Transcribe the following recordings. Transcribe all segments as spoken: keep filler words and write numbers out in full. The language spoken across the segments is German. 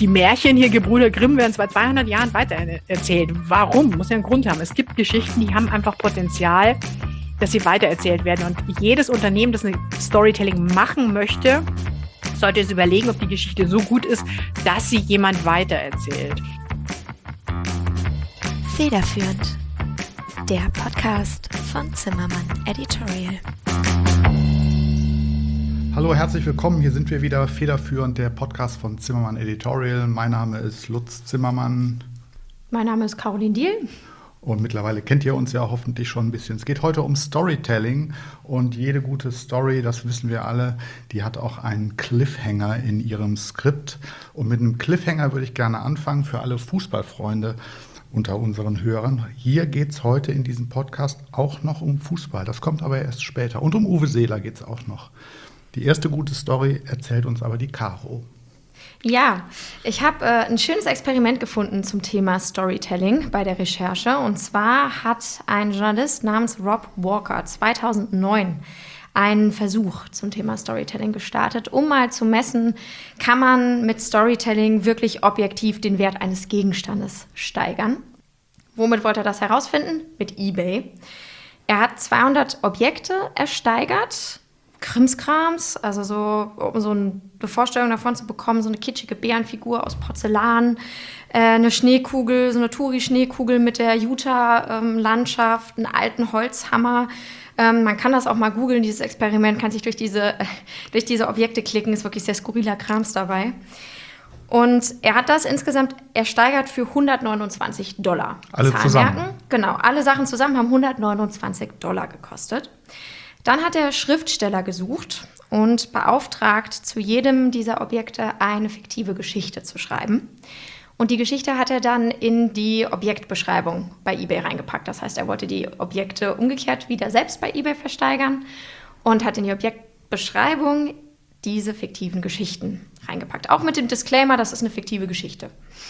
die Märchen hier, Gebrüder Grimm, werden seit zweihundert Jahren weitererzählt. Warum? Muss ja einen Grund haben. Es gibt Geschichten, die haben einfach Potenzial, dass sie weitererzählt werden. Und jedes Unternehmen, das eine Storytelling machen möchte, sollte es überlegen, ob die Geschichte so gut ist, dass sie jemand weitererzählt. Federführend. Der Podcast von Zimmermann Editorial. Hallo, herzlich willkommen. Hier sind wir wieder, federführend, der Podcast von Zimmermann Editorial. Mein Name ist Lutz Zimmermann. Mein Name ist Caroline Diehl. Und mittlerweile kennt ihr uns ja hoffentlich schon ein bisschen. Es geht heute um Storytelling. Und jede gute Story, das wissen wir alle, die hat auch einen Cliffhanger in ihrem Skript. Und mit einem Cliffhanger würde ich gerne anfangen für alle Fußballfreunde unter unseren Hörern. Hier geht es heute in diesem Podcast auch noch um Fußball. Das kommt aber erst später. Und um Uwe Seeler geht es auch noch. Die erste gute Story erzählt uns aber die Caro. Ja, ich habe äh, ein schönes Experiment gefunden zum Thema Storytelling bei der Recherche. Und zwar hat ein Journalist namens Rob Walker zweitausendneun einen Versuch zum Thema Storytelling gestartet, um mal zu messen, kann man mit Storytelling wirklich objektiv den Wert eines Gegenstandes steigern. Womit wollte er das herausfinden? Mit eBay. Er hat zweihundert Objekte ersteigert, Krimskrams, also so, um so eine Vorstellung davon zu bekommen, so eine kitschige Bärenfigur aus Porzellan, äh, eine Schneekugel, so eine Touri-Schneekugel mit der Utah-Landschaft, einen alten Holzhammer. Ähm, man kann das auch mal googeln, dieses Experiment, kann sich durch diese, äh, durch diese Objekte klicken, ist wirklich sehr skurriler Krams dabei. Und er hat das insgesamt ersteigert für hundertneunundzwanzig Dollar. Alle zusammen? Merken. Genau, alle Sachen zusammen haben hundertneunundzwanzig Dollar gekostet. Dann hat er Schriftsteller gesucht und beauftragt, zu jedem dieser Objekte eine fiktive Geschichte zu schreiben. Und die Geschichte hat er dann in die Objektbeschreibung bei eBay reingepackt. Das heißt, er wollte die Objekte umgekehrt wieder selbst bei eBay versteigern und hat in die Objektbeschreibung diese fiktiven Geschichten reingepackt. Auch mit dem Disclaimer, das ist eine fiktive Geschichte.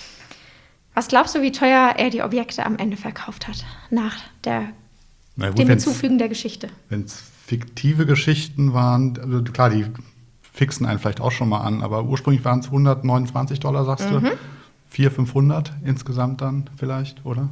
Was glaubst du, wie teuer er die Objekte am Ende verkauft hat, nach der, Na gut, dem Hinzufügen der Geschichte? Wenn es fiktive Geschichten waren, also klar, die fixen einen vielleicht auch schon mal an, aber ursprünglich waren es hundertneunundzwanzig Dollar, sagst Mhm. du? vierhundert, fünfhundert insgesamt dann vielleicht, oder?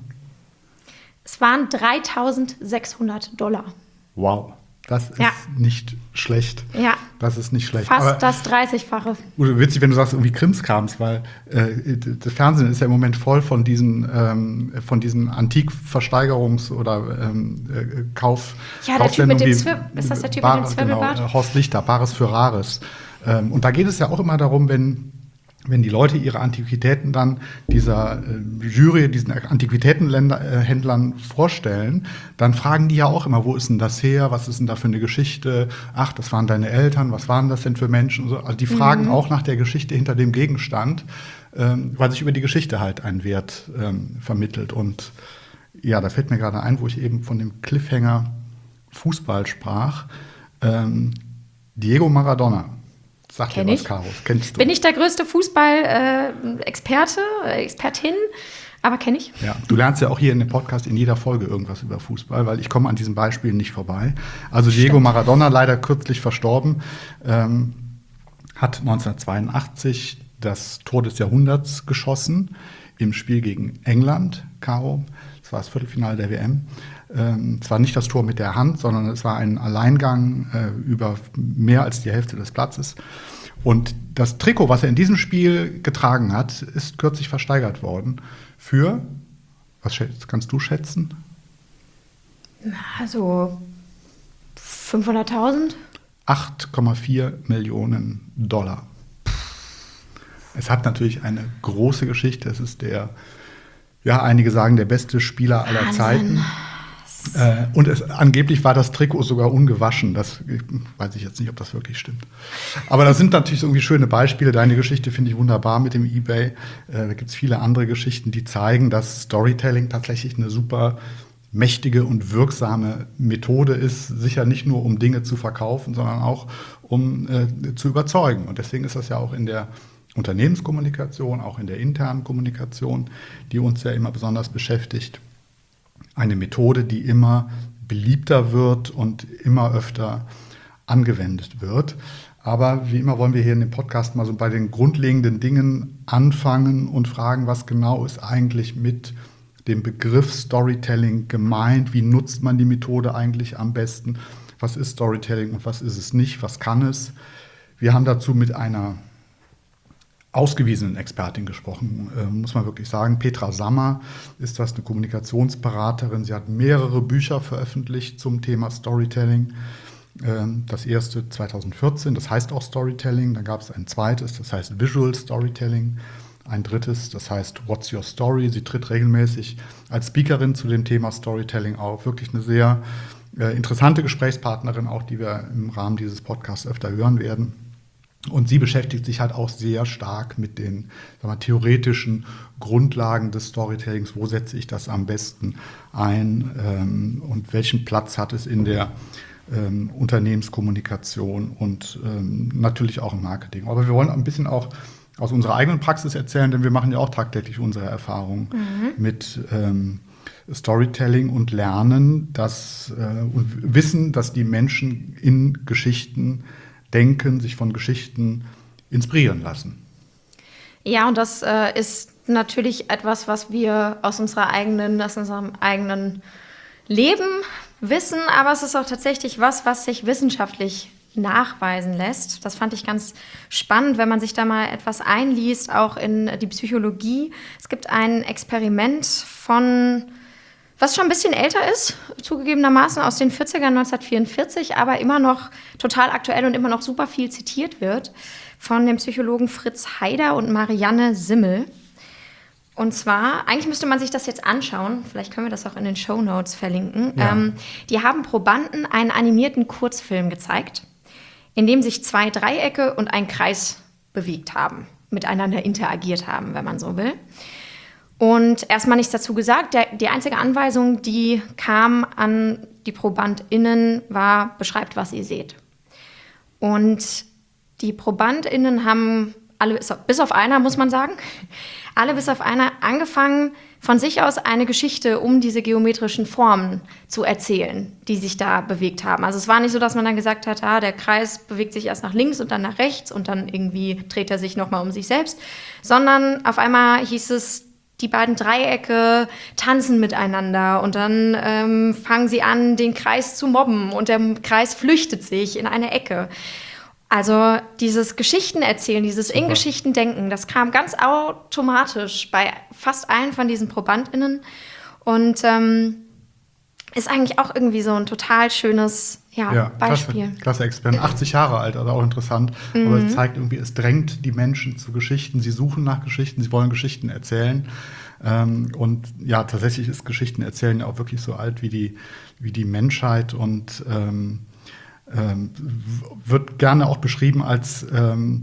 Es waren dreitausendsechshundert Dollar. Wow, das ist Ja. nicht schlecht. Ja. Das ist nicht schlecht. Fast Aber das dreißigfache. Udo, witzig, wenn du sagst, irgendwie Krimskrams, weil äh, das Fernsehen ist ja im Moment voll von diesen, ähm, von diesen Antikversteigerungs- oder ähm, äh, Kauf. Ja, der Typ mit dem wie Zwir- ist das der Typ Bar- mit dem Zwirbelbart? Genau, äh, Horst Lichter, Bares für Rares. Ähm, und da geht es ja auch immer darum, wenn wenn die Leute ihre Antiquitäten dann dieser äh, Jury, diesen Antiquitätenhändlern vorstellen, dann fragen die ja auch immer, wo ist denn das her, was ist denn da für eine Geschichte, ach, das waren deine Eltern, was waren das denn für Menschen? Also die fragen mhm. auch nach der Geschichte hinter dem Gegenstand, ähm, weil sich über die Geschichte halt ein Wert ähm, vermittelt. Und ja, da fällt mir gerade ein, wo ich eben von dem Cliffhanger Fußball sprach, ähm, Diego Maradona. Sag dir was, Caro, kennst du? Bin ich der größte Fußball-Experte, äh, Expertin, aber kenne ich. Ja, du lernst ja auch hier in dem Podcast in jeder Folge irgendwas über Fußball, weil ich komme an diesen Beispielen nicht vorbei. Also Diego Stimmt. Maradona, leider kürzlich verstorben, ähm, hat neunzehnhundertzweiundachtzig das Tor des Jahrhunderts geschossen im Spiel gegen England, Caro. Das war das Viertelfinale der W M. Ähm, es war nicht das Tor mit der Hand, sondern es war ein Alleingang äh, über mehr als die Hälfte des Platzes. Und das Trikot, was er in diesem Spiel getragen hat, ist kürzlich versteigert worden für, was schätzt, kannst du schätzen? Also fünfhunderttausend? acht Komma vier Millionen Dollar. Es hat natürlich eine große Geschichte. Es ist der, ja, einige sagen, der beste Spieler aller Wahnsinn. Zeiten. Äh, und es, angeblich war das Trikot sogar ungewaschen. Das weiß ich jetzt nicht, ob das wirklich stimmt. Aber das sind natürlich irgendwie schöne Beispiele. Deine Geschichte finde ich wunderbar mit dem eBay. Äh, da gibt es viele andere Geschichten, die zeigen, dass Storytelling tatsächlich eine super mächtige und wirksame Methode ist. Sicher nicht nur, um Dinge zu verkaufen, sondern auch, um äh, zu überzeugen. Und deswegen ist das ja auch in der Unternehmenskommunikation, auch in der internen Kommunikation, die uns ja immer besonders beschäftigt, eine Methode, die immer beliebter wird und immer öfter angewendet wird. Aber wie immer wollen wir hier in dem Podcast mal so bei den grundlegenden Dingen anfangen und fragen, was genau ist eigentlich mit dem Begriff Storytelling gemeint? Wie nutzt man die Methode eigentlich am besten? Was ist Storytelling und was ist es nicht? Was kann es? Wir haben dazu mit einer ausgewiesenen Expertin gesprochen, äh, muss man wirklich sagen. Petra Sammer ist das, eine Kommunikationsberaterin. Sie hat mehrere Bücher veröffentlicht zum Thema Storytelling. Ähm, das erste zweitausendvierzehn, das heißt auch Storytelling. Dann gab es ein zweites, das heißt Visual Storytelling. Ein drittes, das heißt What's Your Story? Sie tritt regelmäßig als Speakerin zu dem Thema Storytelling auf. Wirklich eine sehr äh, interessante Gesprächspartnerin, auch die wir im Rahmen dieses Podcasts öfter hören werden. Und sie beschäftigt sich halt auch sehr stark mit den, sagen wir mal, theoretischen Grundlagen des Storytellings. Wo setze ich das am besten ein ähm, und welchen Platz hat es in der ähm, Unternehmenskommunikation und ähm, natürlich auch im Marketing. Aber wir wollen ein bisschen auch aus unserer eigenen Praxis erzählen, denn wir machen ja auch tagtäglich unsere Erfahrungen mhm. mit ähm, Storytelling und lernen dass, äh, und wissen, dass die Menschen in Geschichten denken, sich von Geschichten inspirieren lassen. Ja, und das äh, ist natürlich etwas, was wir aus unserer eigenen, aus unserem eigenen Leben wissen, aber es ist auch tatsächlich was, was sich wissenschaftlich nachweisen lässt. Das fand ich ganz spannend, wenn man sich da mal etwas einliest, auch in die Psychologie. Es gibt ein Experiment von, was schon ein bisschen älter ist, zugegebenermaßen aus den vierzigern, neunzehnhundertvierundvierzig, aber immer noch total aktuell und immer noch super viel zitiert wird, von dem Psychologen Fritz Heider und Marianne Simmel. Und zwar, eigentlich müsste man sich das jetzt anschauen, vielleicht können wir das auch in den Shownotes verlinken. Ja. Ähm, die haben Probanden einen animierten Kurzfilm gezeigt, in dem sich zwei Dreiecke und ein Kreis bewegt haben, miteinander interagiert haben, wenn man so will. Und erstmal nichts dazu gesagt. Der, die einzige Anweisung, die kam an die ProbandInnen, war, beschreibt, was ihr seht. Und die ProbandInnen haben alle, bis auf einer, muss man sagen, alle bis auf einer angefangen, von sich aus eine Geschichte um diese geometrischen Formen zu erzählen, die sich da bewegt haben. Also es war nicht so, dass man dann gesagt hat, ah, der Kreis bewegt sich erst nach links und dann nach rechts und dann irgendwie dreht er sich nochmal um sich selbst, sondern auf einmal hieß es, die beiden Dreiecke tanzen miteinander und dann ähm, fangen sie an, den Kreis zu mobben und der Kreis flüchtet sich in eine Ecke. Also dieses Geschichtenerzählen, dieses Super. in Geschichten denken, das kam ganz automatisch bei fast allen von diesen ProbandInnen und ähm, ist eigentlich auch irgendwie so ein total schönes ja, ja, Beispiel. Klasse, klasse Experiment, achtzig Jahre alt, also auch interessant. Mhm. Aber es zeigt irgendwie, es drängt die Menschen zu Geschichten. Sie suchen nach Geschichten, sie wollen Geschichten erzählen. Ähm, und ja, tatsächlich ist Geschichtenerzählen ja auch wirklich so alt wie die, wie die Menschheit und ähm, ähm, wird gerne auch beschrieben als ähm,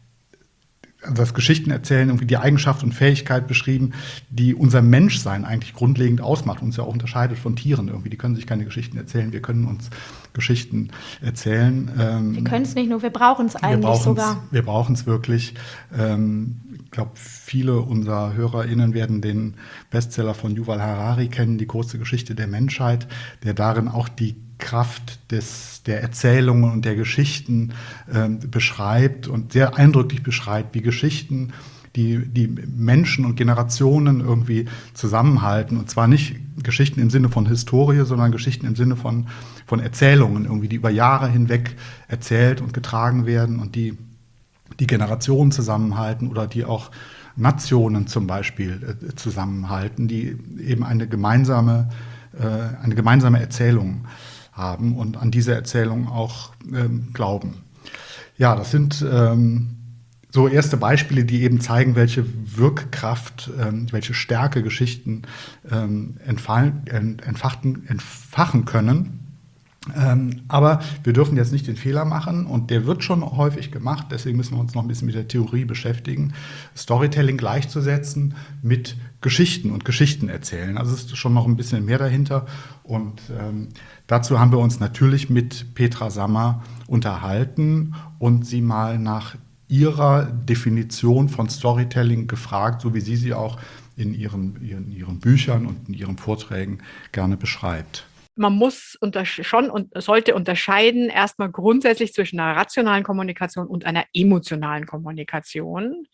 das Geschichtenerzählen, irgendwie die Eigenschaft und Fähigkeit beschrieben, die unser Menschsein eigentlich grundlegend ausmacht, uns ja auch unterscheidet von Tieren irgendwie. Die können sich keine Geschichten erzählen, wir können uns Geschichten erzählen. Ähm, wir können es nicht nur, wir brauchen es eigentlich sogar. Wir brauchen es wirklich. Ähm, ich glaube, viele unserer HörerInnen werden den Bestseller von Yuval Harari kennen, Die große Geschichte der Menschheit, der darin auch die Kraft des, der Erzählungen und der Geschichten äh, beschreibt und sehr eindrücklich beschreibt, wie Geschichten die, die Menschen und Generationen irgendwie zusammenhalten. Und zwar nicht Geschichten im Sinne von Historie, sondern Geschichten im Sinne von, von Erzählungen, irgendwie, die über Jahre hinweg erzählt und getragen werden und die die Generationen zusammenhalten oder die auch Nationen zum Beispiel äh, zusammenhalten, die eben eine gemeinsame, äh, eine gemeinsame Erzählung haben und an diese Erzählung auch ähm, glauben. Ja, das sind ähm, so erste Beispiele, die eben zeigen, welche Wirkkraft, ähm, welche Stärke Geschichten ähm, entfallen, ent, entfachen, entfachen können. Ähm, aber wir dürfen jetzt nicht den Fehler machen und der wird schon häufig gemacht, deswegen müssen wir uns noch ein bisschen mit der Theorie beschäftigen, Storytelling gleichzusetzen mit Geschichten und Geschichten erzählen. Also es ist schon noch ein bisschen mehr dahinter und ähm, dazu haben wir uns natürlich mit Petra Sammer unterhalten und sie mal nach ihrer Definition von Storytelling gefragt, so wie sie sie auch in ihren, ihren, ihren Büchern und in ihren Vorträgen gerne beschreibt. man muss untersch- schon und sollte unterscheiden erstmal grundsätzlich zwischen einer rationalen Kommunikation und einer emotionalen Kommunikation.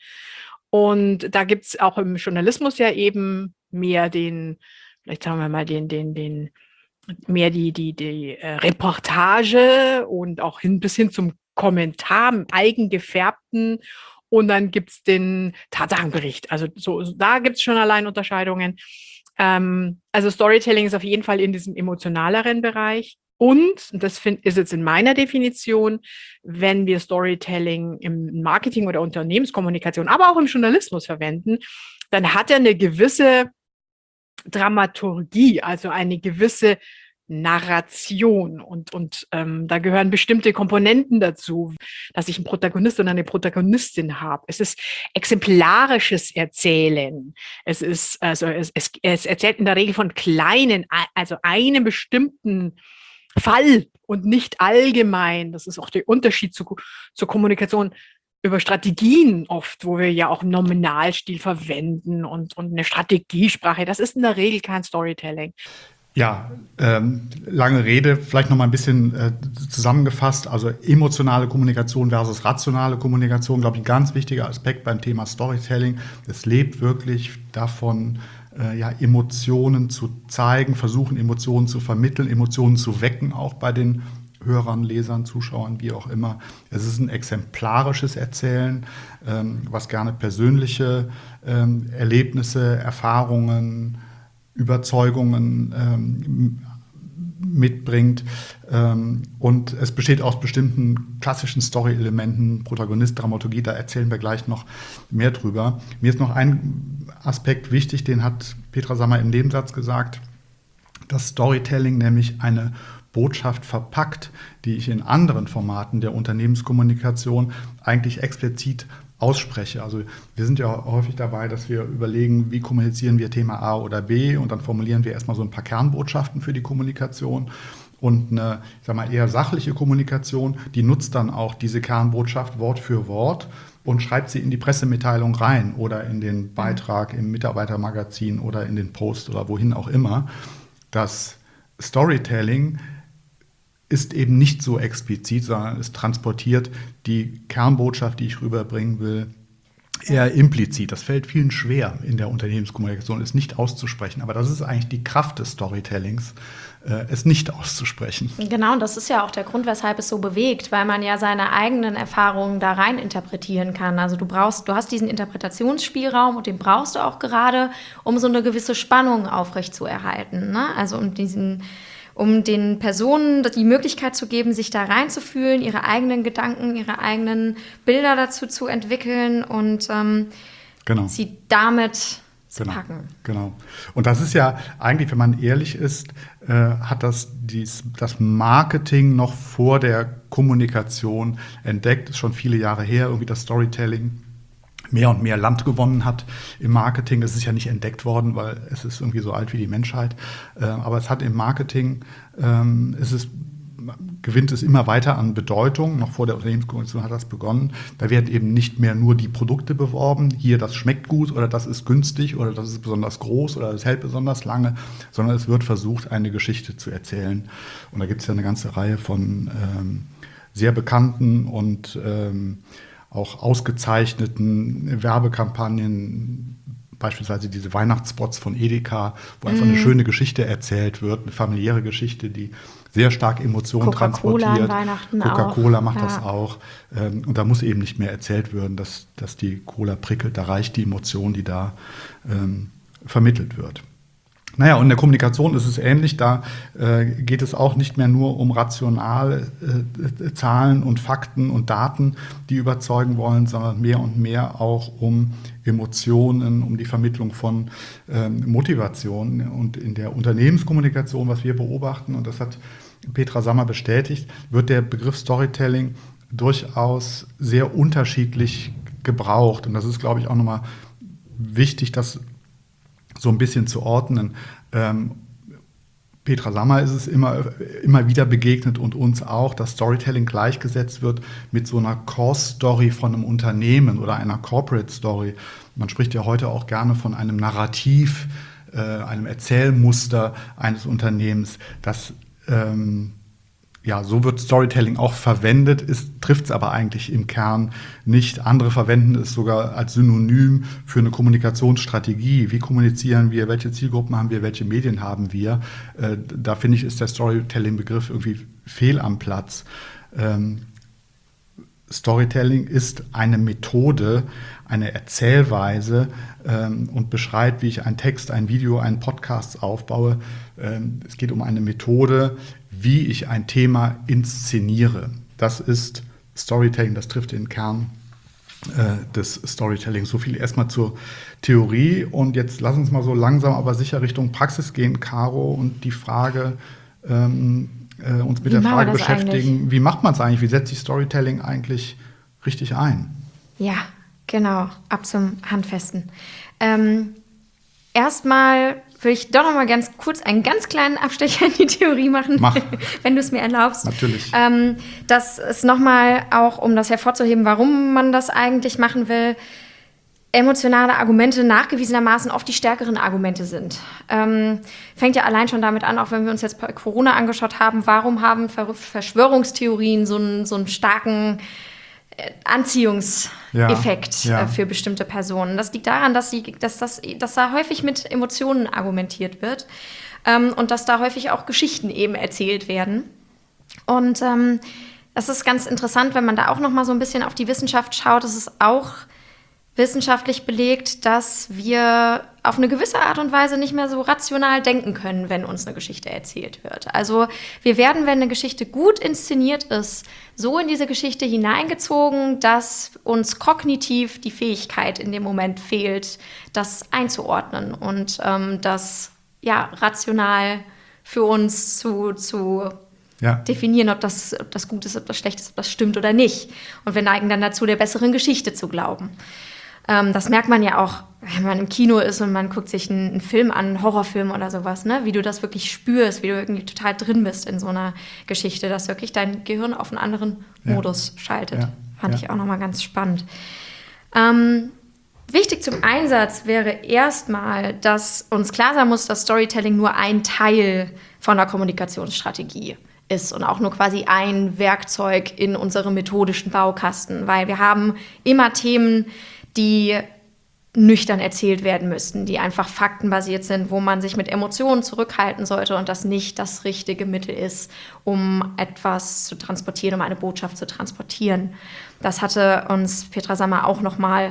Und da gibt es auch im Journalismus ja eben mehr den, vielleicht sagen wir mal, den, den, den, mehr die, die, die äh, Reportage und auch hin bis hin zum Kommentar, im eigengefärbten. Und dann gibt es den Tatsachenbericht. Also so, so, da gibt es schon allein Unterscheidungen. Ähm, also Storytelling ist auf jeden Fall in diesem emotionaleren Bereich. Und, und das find, ist jetzt in meiner Definition, wenn wir Storytelling im Marketing oder Unternehmenskommunikation, aber auch im Journalismus verwenden, dann hat er eine gewisse Dramaturgie, also eine gewisse Narration. Und, und ähm, da gehören bestimmte Komponenten dazu, dass ich einen Protagonist oder eine Protagonistin habe. Es ist exemplarisches Erzählen. Es ist, also es, es, es erzählt in der Regel von kleinen, also einem bestimmten Fall und nicht allgemein. Das ist auch der Unterschied zu, zur Kommunikation über Strategien oft, wo wir ja auch einen Nominalstil verwenden und, und eine Strategiesprache. Das ist in der Regel kein Storytelling. Ja, ähm, lange Rede, vielleicht noch mal ein bisschen äh, zusammengefasst. Also emotionale Kommunikation versus rationale Kommunikation, glaube ich, ein ganz wichtiger Aspekt beim Thema Storytelling. Es lebt wirklich davon, äh, ja, Emotionen zu zeigen, versuchen Emotionen zu vermitteln, Emotionen zu wecken, auch bei den Hörern, Lesern, Zuschauern, wie auch immer. Es ist ein exemplarisches Erzählen, ähm, was gerne persönliche ähm, Erlebnisse, Erfahrungen, Überzeugungen ähm, mitbringt. Ähm, und es besteht aus bestimmten klassischen Story-Elementen, Protagonist, Dramaturgie, da erzählen wir gleich noch mehr drüber. Mir ist noch ein Aspekt wichtig, den hat Petra Sammer im Nebensatz gesagt, dass Storytelling nämlich eine Botschaft verpackt, die ich in anderen Formaten der Unternehmenskommunikation eigentlich explizit ausspreche. Also wir sind ja häufig dabei, dass wir überlegen, wie kommunizieren wir Thema A oder B, und dann formulieren wir erstmal so ein paar Kernbotschaften für die Kommunikation. Und eine, ich sag mal, eher sachliche Kommunikation, die nutzt dann auch diese Kernbotschaft Wort für Wort und schreibt sie in die Pressemitteilung rein oder in den Beitrag im Mitarbeitermagazin oder in den Post oder wohin auch immer. Das Storytelling ist eben nicht so explizit, sondern es transportiert die Kernbotschaft, die ich rüberbringen will, eher implizit. Das fällt vielen schwer in der Unternehmenskommunikation, es nicht auszusprechen. Aber das ist eigentlich die Kraft des Storytellings, äh, es nicht auszusprechen. Genau, und das ist ja auch der Grund, weshalb es so bewegt, weil man ja seine eigenen Erfahrungen da rein interpretieren kann. Also du brauchst, du hast diesen Interpretationsspielraum und den brauchst du auch gerade, um so eine gewisse Spannung aufrechtzuerhalten, ne? Also um diesen um den Personen die Möglichkeit zu geben, sich da reinzufühlen, ihre eigenen Gedanken, ihre eigenen Bilder dazu zu entwickeln und ähm, genau. sie damit zu genau. packen. Genau. Und das ist ja eigentlich, wenn man ehrlich ist, äh, hat das dies, das Marketing noch vor der Kommunikation entdeckt. Das ist schon viele Jahre her, irgendwie das Storytelling mehr und mehr Land gewonnen hat im Marketing. Es ist ja nicht entdeckt worden, weil es ist irgendwie so alt wie die Menschheit. Äh, aber es hat im Marketing, ähm, es ist, gewinnt es immer weiter an Bedeutung. Noch vor der Unternehmenskommunikation hat das begonnen. Da werden eben nicht mehr nur die Produkte beworben. Hier, das schmeckt gut oder das ist günstig oder das ist besonders groß oder das hält besonders lange, sondern es wird versucht, eine Geschichte zu erzählen. Und da gibt es ja eine ganze Reihe von ähm, sehr bekannten und ähm, auch ausgezeichneten Werbekampagnen, beispielsweise diese Weihnachtsspots von Edeka, wo einfach mm. eine schöne Geschichte erzählt wird, eine familiäre Geschichte, die sehr stark Emotionen Coca-Cola transportiert. An Weihnachten Coca-Cola auch. macht ja. das auch. Und da muss eben nicht mehr erzählt werden, dass, dass die Cola prickelt. Da reicht die Emotion, die da ähm, vermittelt wird. Naja, und in der Kommunikation ist es ähnlich. Da äh, geht es auch nicht mehr nur um rationale äh, Zahlen und Fakten und Daten, die überzeugen wollen, sondern mehr und mehr auch um Emotionen, um die Vermittlung von ähm, Motivation. Und in der Unternehmenskommunikation, was wir beobachten, und das hat Petra Sammer bestätigt, wird der Begriff Storytelling durchaus sehr unterschiedlich gebraucht. Und das ist, glaube ich, auch nochmal wichtig, dass so ein bisschen zu ordnen. Ähm, Petra Sammer ist es immer, immer wieder begegnet und uns auch, dass Storytelling gleichgesetzt wird mit so einer Core-Story von einem Unternehmen oder einer Corporate-Story. Man spricht ja heute auch gerne von einem Narrativ äh, einem Erzählmuster eines Unternehmens, das ähm, ja, so wird Storytelling auch verwendet, trifft es aber eigentlich im Kern nicht. Andere verwenden es sogar als Synonym für eine Kommunikationsstrategie. Wie kommunizieren wir, welche Zielgruppen haben wir, welche Medien haben wir? Äh, da finde ich, ist der Storytelling-Begriff irgendwie fehl am Platz. Ähm, Storytelling ist eine Methode, eine Erzählweise ähm, und beschreibt, wie ich einen Text, ein Video, einen Podcast aufbaue. Ähm, es geht um eine Methode, wie ich ein Thema inszeniere. Das ist Storytelling, das trifft den Kern äh, des Storytellings. So viel erstmal zur Theorie. Und jetzt lass uns mal so langsam, aber sicher Richtung Praxis gehen, Caro, und die Frage, ähm, äh, uns mit wie der Frage beschäftigen, eigentlich? Wie macht man es eigentlich? Wie setzt sich Storytelling eigentlich richtig ein? Ja, genau, ab zum Handfesten. Ähm, erstmal würde ich doch noch mal ganz kurz einen ganz kleinen Abstecher in die Theorie machen, Mach. wenn du es mir erlaubst. Natürlich. Ähm, das ist noch mal auch, um das hervorzuheben, warum man das eigentlich machen will, emotionale Argumente nachgewiesenermaßen oft die stärkeren Argumente sind. Ähm, fängt ja allein schon damit an, auch wenn wir uns jetzt bei Corona angeschaut haben, warum haben Verschwörungstheorien so einen, so einen starken Anziehungseffekt ja, ja. für bestimmte Personen. Das liegt daran, dass, sie, dass, das, dass da häufig mit Emotionen argumentiert wird ähm, und dass da häufig auch Geschichten eben erzählt werden. Und ähm, das ist ganz interessant, wenn man da auch noch mal so ein bisschen auf die Wissenschaft schaut. Es ist auch wissenschaftlich belegt, dass wir auf eine gewisse Art und Weise nicht mehr so rational denken können, wenn uns eine Geschichte erzählt wird. Also wir werden, wenn eine Geschichte gut inszeniert ist, so in diese Geschichte hineingezogen, dass uns kognitiv die Fähigkeit in dem Moment fehlt, das einzuordnen und ähm, das ja, rational für uns zu, zu ja. definieren, ob das, ob das gut ist, ob das schlecht ist, ob das stimmt oder nicht. Und wir neigen dann dazu, der besseren Geschichte zu glauben. Das merkt man ja auch, wenn man im Kino ist und man guckt sich einen, einen Film an, einen Horrorfilm oder sowas, ne? Wie du das wirklich spürst, wie du irgendwie total drin bist in so einer Geschichte, dass wirklich dein Gehirn auf einen anderen ja. Modus schaltet. Ja. Fand ja. ich auch nochmal ganz spannend. Ähm, wichtig zum Einsatz wäre erstmal, dass uns klar sein muss, dass Storytelling nur ein Teil von der Kommunikationsstrategie ist und auch nur quasi ein Werkzeug in unserem methodischen Baukasten, weil wir haben immer Themen, die nüchtern erzählt werden müssten, die einfach faktenbasiert sind, wo man sich mit Emotionen zurückhalten sollte und das nicht das richtige Mittel ist, um etwas zu transportieren, um eine Botschaft zu transportieren. Das hatte uns Petra Sammer auch noch mal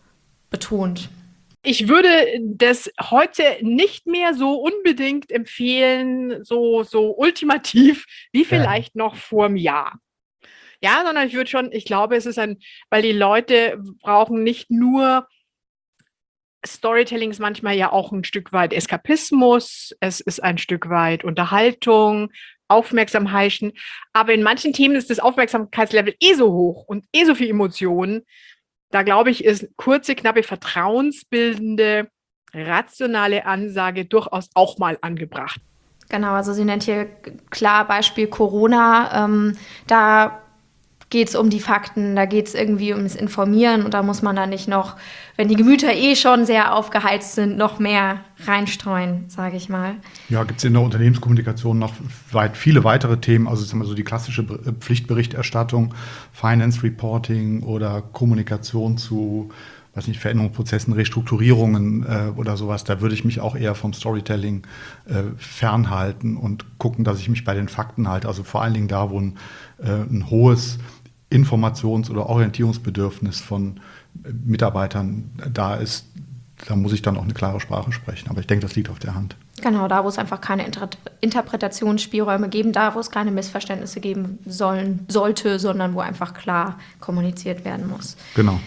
betont. Ich würde das heute nicht mehr so unbedingt empfehlen, so, so ultimativ, wie vielleicht ja. noch vor einem Jahr. Ja, sondern ich würde schon, ich glaube, es ist ein, weil die Leute brauchen nicht nur Storytelling, ist manchmal ja auch ein Stück weit Eskapismus, es ist ein Stück weit Unterhaltung, Aufmerksamkeit, aber in manchen Themen ist das Aufmerksamkeitslevel eh so hoch und eh so viel Emotionen. Da glaube ich, ist kurze, knappe, vertrauensbildende, rationale Ansage durchaus auch mal angebracht. Genau, also sie nennt hier klar Beispiel Corona, ähm, da geht es um die Fakten, da geht es irgendwie ums Informieren und da muss man dann nicht noch, wenn die Gemüter eh schon sehr aufgeheizt sind, noch mehr reinstreuen, sage ich mal. Ja, gibt es in der Unternehmenskommunikation noch weit viele weitere Themen, also sagen wir so die klassische Pflichtberichterstattung, Finance Reporting oder Kommunikation zu, weiß nicht, Veränderungsprozessen, Restrukturierungen äh, oder sowas. Da würde ich mich auch eher vom Storytelling äh, fernhalten und gucken, dass ich mich bei den Fakten halte. Also vor allen Dingen da, wo ein, äh, ein hohes Informations- oder Orientierungsbedürfnis von Mitarbeitern da ist, da muss ich dann auch eine klare Sprache sprechen. Aber ich denke, das liegt auf der Hand. Genau, da wo es einfach keine Inter- Interpretationsspielräume geben, da wo es keine Missverständnisse geben sollen, sollte, sondern wo einfach klar kommuniziert werden muss. Genau.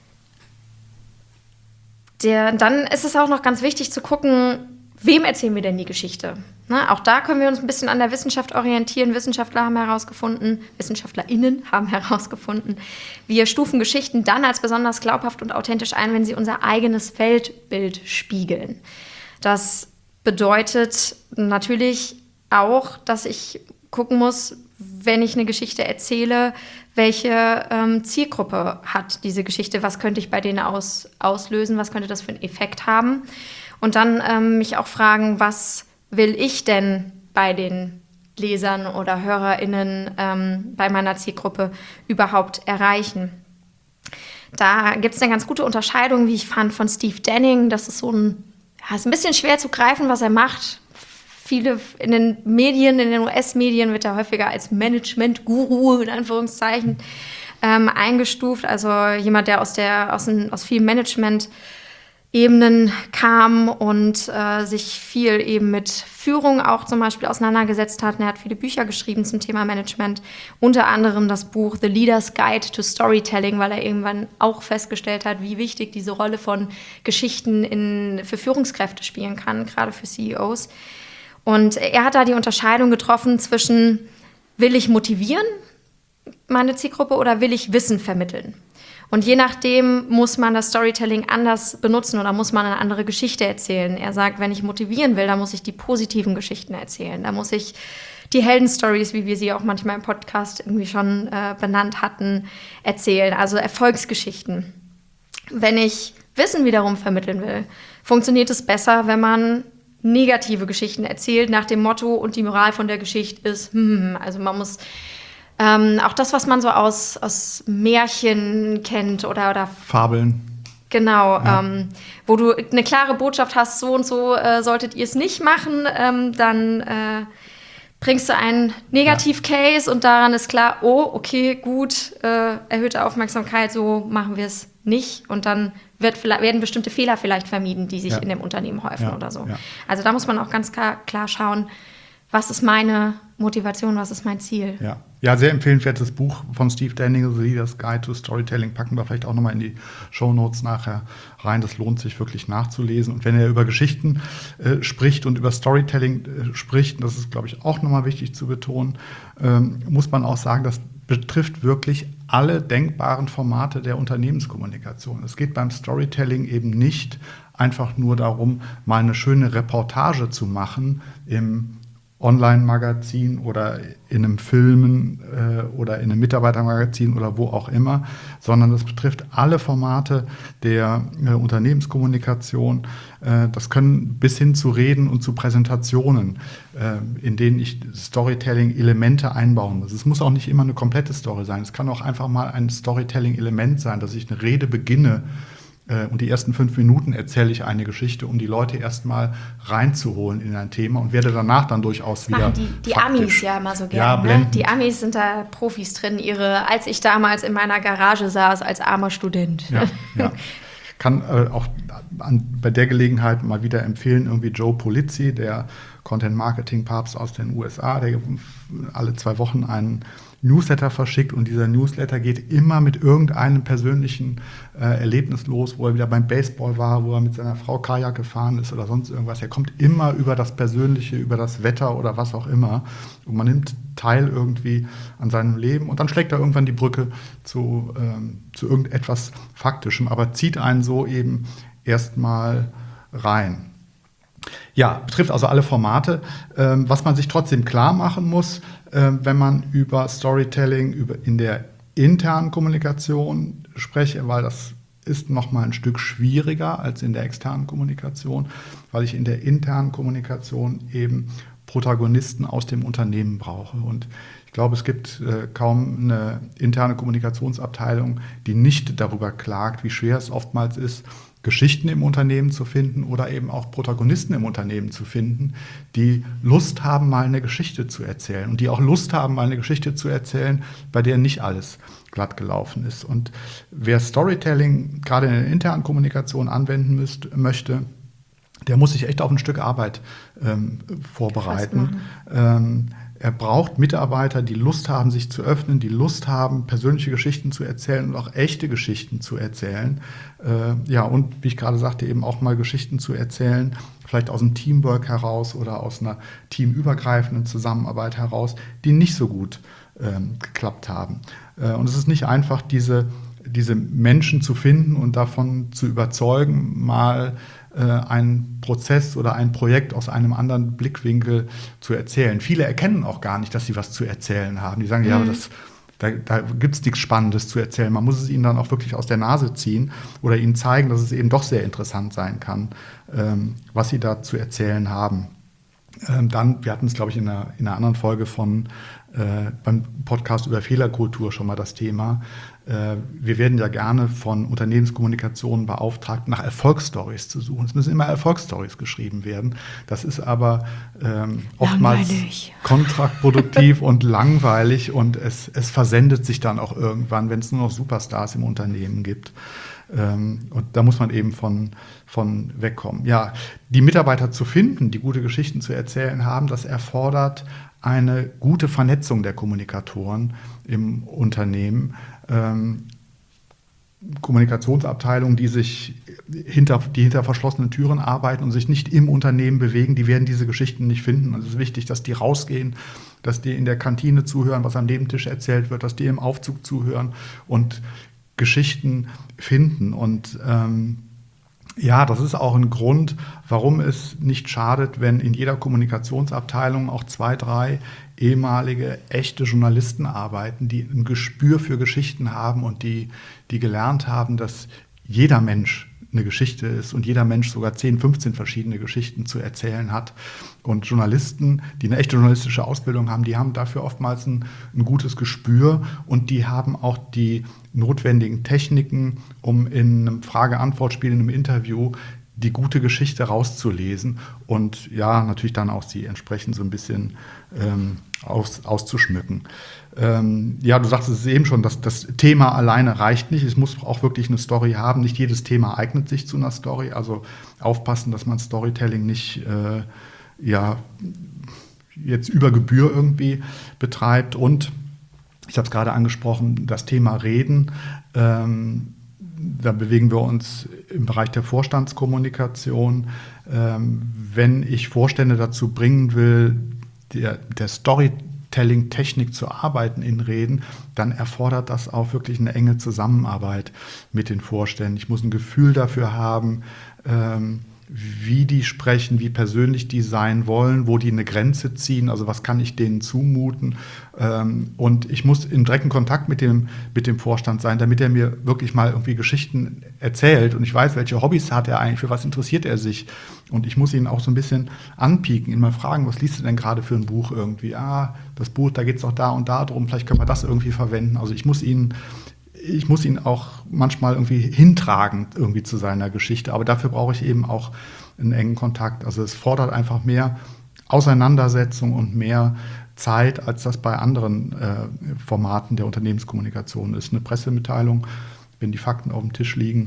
Der, dann ist es auch noch ganz wichtig zu gucken, wem erzählen wir denn die Geschichte? Ne, auch da können wir uns ein bisschen an der Wissenschaft orientieren. Wissenschaftler haben herausgefunden, WissenschaftlerInnen haben herausgefunden, wir stufen Geschichten dann als besonders glaubhaft und authentisch ein, wenn sie unser eigenes Weltbild spiegeln. Das bedeutet natürlich auch, dass ich gucken muss, wenn ich eine Geschichte erzähle, welche ähm, Zielgruppe hat diese Geschichte, was könnte ich bei denen aus, auslösen, was könnte das für einen Effekt haben. Und dann ähm, mich auch fragen, was will ich denn bei den Lesern oder HörerInnen ähm, bei meiner Zielgruppe überhaupt erreichen? Da gibt es eine ganz gute Unterscheidung, wie ich fand, von Steve Denning. Das ist so ein, ja, ist ein bisschen schwer zu greifen, was er macht. Viele in den Medien, in den U S-Medien wird er häufiger als Management-Guru in Anführungszeichen ähm, eingestuft. Also jemand, der aus, der, aus, ein, aus vielen Management-Ebenen kam und äh, sich viel eben mit Führung auch zum Beispiel auseinandergesetzt hat. Und er hat viele Bücher geschrieben zum Thema Management, unter anderem das Buch The Leader's Guide to Storytelling, weil er irgendwann auch festgestellt hat, wie wichtig diese Rolle von Geschichten in, für Führungskräfte spielen kann, gerade für C E Os. Und er hat da die Unterscheidung getroffen zwischen, will ich motivieren, meine Zielgruppe, oder will ich Wissen vermitteln? Und je nachdem muss man das Storytelling anders benutzen oder muss man eine andere Geschichte erzählen. Er sagt, wenn ich motivieren will, dann muss ich die positiven Geschichten erzählen. Da muss ich die Heldenstories, wie wir sie auch manchmal im Podcast irgendwie schon äh, benannt hatten, erzählen. Also Erfolgsgeschichten. Wenn ich Wissen wiederum vermitteln will, funktioniert es besser, wenn man negative Geschichten erzählt nach dem Motto, und die Moral von der Geschichte ist, hm, also man muss ähm, auch das, was man so aus, aus Märchen kennt oder, oder Fabeln. Genau, Ja. ähm, wo du eine klare Botschaft hast, so und so äh, solltet ihr es nicht machen, ähm, dann äh, bringst du einen Negativ-Case und daran ist klar, oh, okay, gut, äh, erhöhte Aufmerksamkeit, so machen wir es nicht. Und dann wird, werden bestimmte Fehler vielleicht vermieden, die sich Ja. in dem Unternehmen häufen Ja, oder so. ja. Also da muss man auch ganz klar, klar schauen, was ist meine Motivation, was ist mein Ziel. Ja. ja, sehr empfehlenswertes Buch von Steve Denning, The Leader's Guide to Storytelling, packen wir vielleicht auch nochmal in die Shownotes nachher rein. Das lohnt sich wirklich nachzulesen. Und wenn er über Geschichten äh, spricht und über Storytelling äh, spricht, das ist, glaube ich, auch nochmal wichtig zu betonen, ähm, muss man auch sagen, das betrifft wirklich alle denkbaren Formate der Unternehmenskommunikation. Es geht beim Storytelling eben nicht einfach nur darum, mal eine schöne Reportage zu machen im Online-Magazin oder in einem Film äh, oder in einem Mitarbeitermagazin oder wo auch immer, sondern das betrifft alle Formate der äh, Unternehmenskommunikation. Äh, das können bis hin zu Reden und zu Präsentationen, äh, in denen ich Storytelling-Elemente einbauen muss. Es muss auch nicht immer eine komplette Story sein. Es kann auch einfach mal ein Storytelling-Element sein, dass ich eine Rede beginne, und die ersten fünf Minuten erzähle ich eine Geschichte, um die Leute erstmal reinzuholen in ein Thema und werde danach dann durchaus Das wieder machen die, die faktisch. Amis ja immer so Ja, gerne. Ne? blendend. Die Amis sind da Profis drin. Ihre, als ich damals in meiner Garage saß als armer Student. Ja, ja. Kann äh, auch an, bei der Gelegenheit mal wieder empfehlen, irgendwie Joe Polizzi, der Content-Marketing-Papst aus den U S A, der alle zwei Wochen einen Newsletter verschickt und dieser Newsletter geht immer mit irgendeinem persönlichen äh, Erlebnis los, wo er wieder beim Baseball war, wo er mit seiner Frau Kajak gefahren ist oder sonst irgendwas. Er kommt immer über das Persönliche, über das Wetter oder was auch immer und man nimmt teil irgendwie an seinem Leben und dann schlägt er irgendwann die Brücke zu, ähm, zu irgendetwas Faktischem, aber zieht einen so eben erstmal rein. Ja, betrifft also alle Formate. Ähm, was man sich trotzdem klar machen muss, äh, wenn man über Storytelling über in der internen Kommunikation spreche, weil das ist noch mal ein Stück schwieriger als in der externen Kommunikation, weil ich in der internen Kommunikation eben Protagonisten aus dem Unternehmen brauche. Und ich glaube, es gibt äh, kaum eine interne Kommunikationsabteilung, die nicht darüber klagt, wie schwer es oftmals ist, Geschichten im Unternehmen zu finden oder eben auch Protagonisten im Unternehmen zu finden, die Lust haben, mal eine Geschichte zu erzählen und die auch Lust haben, mal eine Geschichte zu erzählen, bei der nicht alles glatt gelaufen ist. Und wer Storytelling gerade in der internen Kommunikation anwenden müsst, möchte, der muss sich echt auf ein Stück Arbeit ähm, vorbereiten. Ähm, er braucht Mitarbeiter, die Lust haben, sich zu öffnen, die Lust haben, persönliche Geschichten zu erzählen und auch echte Geschichten zu erzählen. Äh, ja, und wie ich gerade sagte, eben auch mal Geschichten zu erzählen, vielleicht aus einem Teamwork heraus oder aus einer teamübergreifenden Zusammenarbeit heraus, die nicht so gut ähm, geklappt haben. Äh, und es ist nicht einfach, diese, diese Menschen zu finden und davon zu überzeugen, mal einen Prozess oder ein Projekt aus einem anderen Blickwinkel zu erzählen. Viele erkennen auch gar nicht, dass sie was zu erzählen haben. Die sagen, mhm. ja, aber das, Da, da gibt es nichts Spannendes zu erzählen. Man muss es ihnen dann auch wirklich aus der Nase ziehen oder ihnen zeigen, dass es eben doch sehr interessant sein kann, ähm, was sie da zu erzählen haben. Ähm, dann, wir hatten es, glaube ich, in einer, in einer anderen Folge von äh, beim Podcast über Fehlerkultur schon mal das Thema. Äh, wir werden ja gerne von Unternehmenskommunikationen beauftragt, nach Erfolgsstories zu suchen. Es müssen immer Erfolgsstories geschrieben werden. Das ist aber ähm, oftmals Langweilig. kontraproduktiv und langweilig und es, es versendet sich dann auch irgendwann, wenn es nur noch Superstars im Unternehmen gibt. Ähm, und da muss man eben von, von wegkommen. Ja, die Mitarbeiter zu finden, die gute Geschichten zu erzählen haben, das erfordert eine gute Vernetzung der Kommunikatoren im Unternehmen. Ähm, Kommunikationsabteilungen, die sich hinter, die hinter verschlossenen Türen arbeiten und sich nicht im Unternehmen bewegen, die werden diese Geschichten nicht finden. Also es ist wichtig, dass die rausgehen, dass die in der Kantine zuhören, was am Nebentisch erzählt wird, dass die im Aufzug zuhören und Geschichten finden. Und ähm, ja, das ist auch ein Grund, warum es nicht schadet, wenn in jeder Kommunikationsabteilung auch zwei, drei ehemalige echte Journalisten arbeiten, die ein Gespür für Geschichten haben und die, die gelernt haben, dass jeder Mensch eine Geschichte ist und jeder Mensch sogar zehn, fünfzehn verschiedene Geschichten zu erzählen hat. Und Journalisten, die eine echte journalistische Ausbildung haben, die haben dafür oftmals ein, ein gutes Gespür und die haben auch die notwendigen Techniken, um in einem Frage-Antwort-Spiel, in einem Interview die gute Geschichte rauszulesen und ja, natürlich dann auch sie entsprechend so ein bisschen ähm, aus, auszuschmücken. Ähm, ja, du sagtest es eben schon, dass das Thema alleine reicht nicht. Es muss auch wirklich eine Story haben. Nicht jedes Thema eignet sich zu einer Story. Also aufpassen, dass man Storytelling nicht äh, ja, jetzt über Gebühr irgendwie betreibt. Und ich habe es gerade angesprochen, das Thema Reden. Ähm, Da bewegen wir uns im Bereich der Vorstandskommunikation. Ähm, wenn ich Vorstände dazu bringen will, der, der Storytelling-Technik zu arbeiten in Reden, dann erfordert das auch wirklich eine enge Zusammenarbeit mit den Vorständen. Ich muss ein Gefühl dafür haben, ähm, wie die sprechen, wie persönlich die sein wollen, wo die eine Grenze ziehen, also was kann ich denen zumuten. Und ich muss in direkten Kontakt mit dem, mit dem Vorstand sein, damit er mir wirklich mal irgendwie Geschichten erzählt und ich weiß, welche Hobbys hat er eigentlich, für was interessiert er sich. Und ich muss ihn auch so ein bisschen anpieken, ihn mal fragen, was liest du denn gerade für ein Buch irgendwie? Ah, das Buch, da geht es auch da und da drum, vielleicht können wir das irgendwie verwenden. Also ich muss ihn Ich muss ihn auch manchmal irgendwie hintragen irgendwie zu seiner Geschichte. Aber dafür brauche ich eben auch einen engen Kontakt. Also es fordert einfach mehr Auseinandersetzung und mehr Zeit, als das bei anderen äh, Formaten der Unternehmenskommunikation ist. Eine Pressemitteilung, wenn die Fakten auf dem Tisch liegen,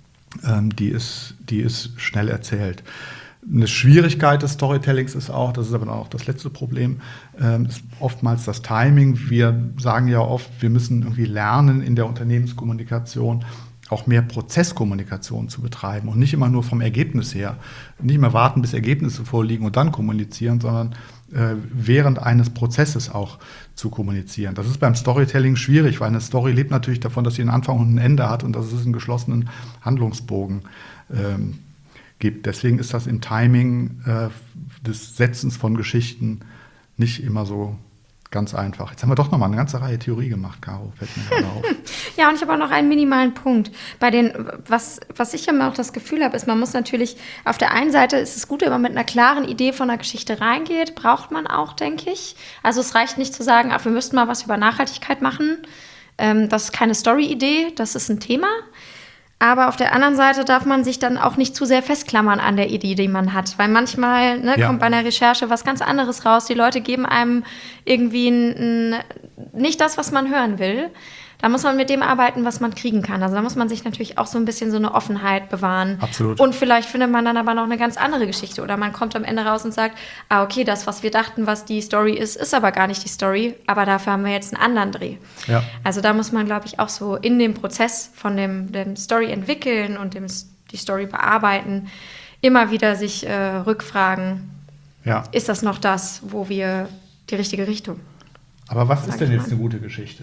ähm, die ist, die ist schnell erzählt. Eine Schwierigkeit des Storytellings ist auch, das ist aber auch das letzte Problem, äh, ist oftmals das Timing. Wir sagen ja oft, wir müssen irgendwie lernen in der Unternehmenskommunikation auch mehr Prozesskommunikation zu betreiben und nicht immer nur vom Ergebnis her. Nicht immer warten, bis Ergebnisse vorliegen und dann kommunizieren, sondern äh, während eines Prozesses auch zu kommunizieren. Das ist beim Storytelling schwierig, weil eine Story lebt natürlich davon, dass sie einen Anfang und ein Ende hat und dass es einen geschlossenen Handlungsbogen ähm, gibt. Deswegen ist das im Timing äh, des Setzens von Geschichten nicht immer so ganz einfach. Jetzt haben wir doch noch mal eine ganze Reihe Theorie gemacht, Caro, fällt mir gerade auf. Ja, und ich habe auch noch einen minimalen Punkt. Bei den, was, was ich immer auch das Gefühl habe, ist, man muss natürlich, auf der einen Seite ist es gut, wenn man mit einer klaren Idee von einer Geschichte reingeht, braucht man auch, denke ich. Also es reicht nicht zu sagen, ach, wir müssten mal was über Nachhaltigkeit machen. Ähm, das ist keine Story-Idee, das ist ein Thema. Aber auf der anderen Seite darf man sich dann auch nicht zu sehr festklammern an der Idee, die man hat. Weil manchmal ne, ja. kommt bei einer Recherche was ganz anderes raus. Die Leute geben einem irgendwie ein, ein, nicht das, was man hören will. Da muss man mit dem arbeiten, was man kriegen kann. Also da muss man sich natürlich auch so ein bisschen so eine Offenheit bewahren. Absolut. Und vielleicht findet man dann aber noch eine ganz andere Geschichte. Oder man kommt am Ende raus und sagt, ah, okay, das, was wir dachten, was die Story ist, ist aber gar nicht die Story. Aber dafür haben wir jetzt einen anderen Dreh. Ja. Also da muss man, glaube ich, auch so in dem Prozess von dem, dem Story entwickeln und dem, die Story bearbeiten, immer wieder sich äh, rückfragen, ja. ist das noch das, wo wir die richtige Richtung? Aber was ist denn jetzt eine gute Geschichte?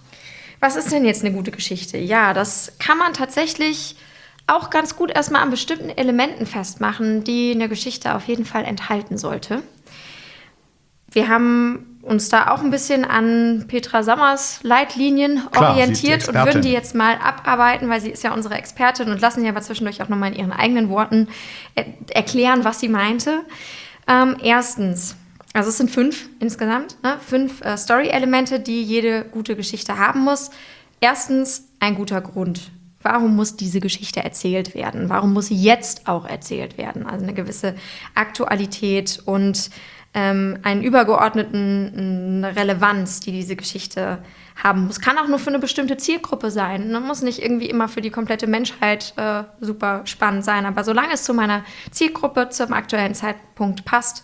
Was ist denn jetzt eine gute Geschichte? Ja, das kann man tatsächlich auch ganz gut erstmal an bestimmten Elementen festmachen, die eine Geschichte auf jeden Fall enthalten sollte. Wir haben uns da auch ein bisschen an Petra Sammers Leitlinien Klar, orientiert sie ist die und würden Expertin. die jetzt mal abarbeiten, weil sie ist ja unsere Expertin und lassen sie aber zwischendurch auch nochmal in ihren eigenen Worten er- erklären, was sie meinte. Ähm, erstens, also es sind fünf insgesamt, ne? fünf äh, Story-Elemente, die jede gute Geschichte haben muss. Erstens, ein guter Grund. Warum muss diese Geschichte erzählt werden? Warum muss sie jetzt auch erzählt werden? Also eine gewisse Aktualität und ähm, einen übergeordneten eine Relevanz, die diese Geschichte haben muss. Kann auch nur für eine bestimmte Zielgruppe sein. Ne? Muss nicht irgendwie immer für die komplette Menschheit äh, super spannend sein. Aber solange es zu meiner Zielgruppe zum aktuellen Zeitpunkt passt,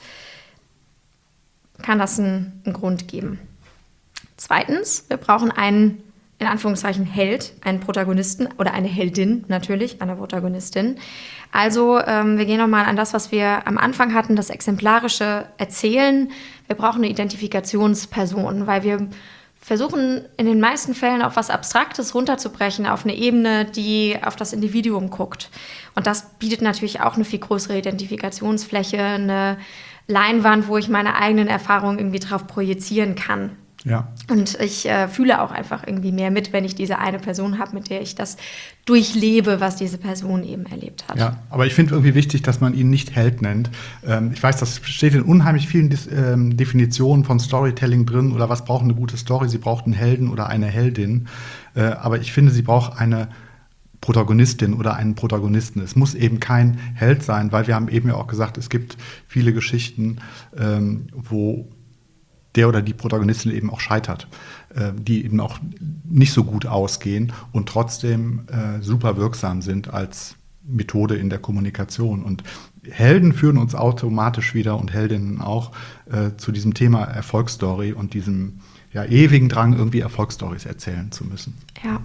kann das einen, einen Grund geben. Zweitens, wir brauchen einen, in Anführungszeichen, Held, einen Protagonisten oder eine Heldin natürlich, eine Protagonistin. Also ähm, wir gehen nochmal an das, was wir am Anfang hatten, das exemplarische Erzählen. Wir brauchen eine Identifikationsperson, weil wir versuchen in den meisten Fällen auch was Abstraktes runterzubrechen auf eine Ebene, die auf das Individuum guckt. Und das bietet natürlich auch eine viel größere Identifikationsfläche, eine Leinwand, wo ich meine eigenen Erfahrungen irgendwie drauf projizieren kann. Ja. Und ich äh, fühle auch einfach irgendwie mehr mit, wenn ich diese eine Person habe, mit der ich das durchlebe, was diese Person eben erlebt hat. Ja, aber ich finde irgendwie wichtig, dass man ihn nicht Held nennt. Ähm, ich weiß, das steht in unheimlich vielen Dis- ähm, Definitionen von Storytelling drin oder was braucht eine gute Story. Sie braucht einen Helden oder eine Heldin. Äh, aber ich finde, sie braucht eine Protagonistin oder einen Protagonisten. Es muss eben kein Held sein, weil wir haben eben ja auch gesagt, es gibt viele Geschichten, ähm, wo der oder die Protagonistin eben auch scheitert, äh, die eben auch nicht so gut ausgehen und trotzdem äh, super wirksam sind als Methode in der Kommunikation. Und Helden führen uns automatisch wieder und Heldinnen auch äh, zu diesem Thema Erfolgsstory und diesem ja, ewigen Drang, irgendwie Erfolgsstories erzählen zu müssen. Ja,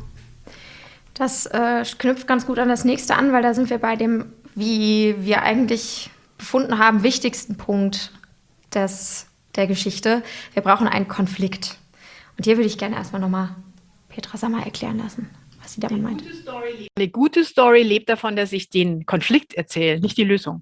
das äh, knüpft ganz gut an das nächste an, weil da sind wir bei dem, wie wir eigentlich befunden haben, wichtigsten Punkt des der Geschichte. Wir brauchen einen Konflikt. Und hier würde ich gerne erstmal nochmal Petra Sammer erklären lassen, was sie damit meint. Eine gute Story lebt davon, dass ich den Konflikt erzähle, nicht die Lösung.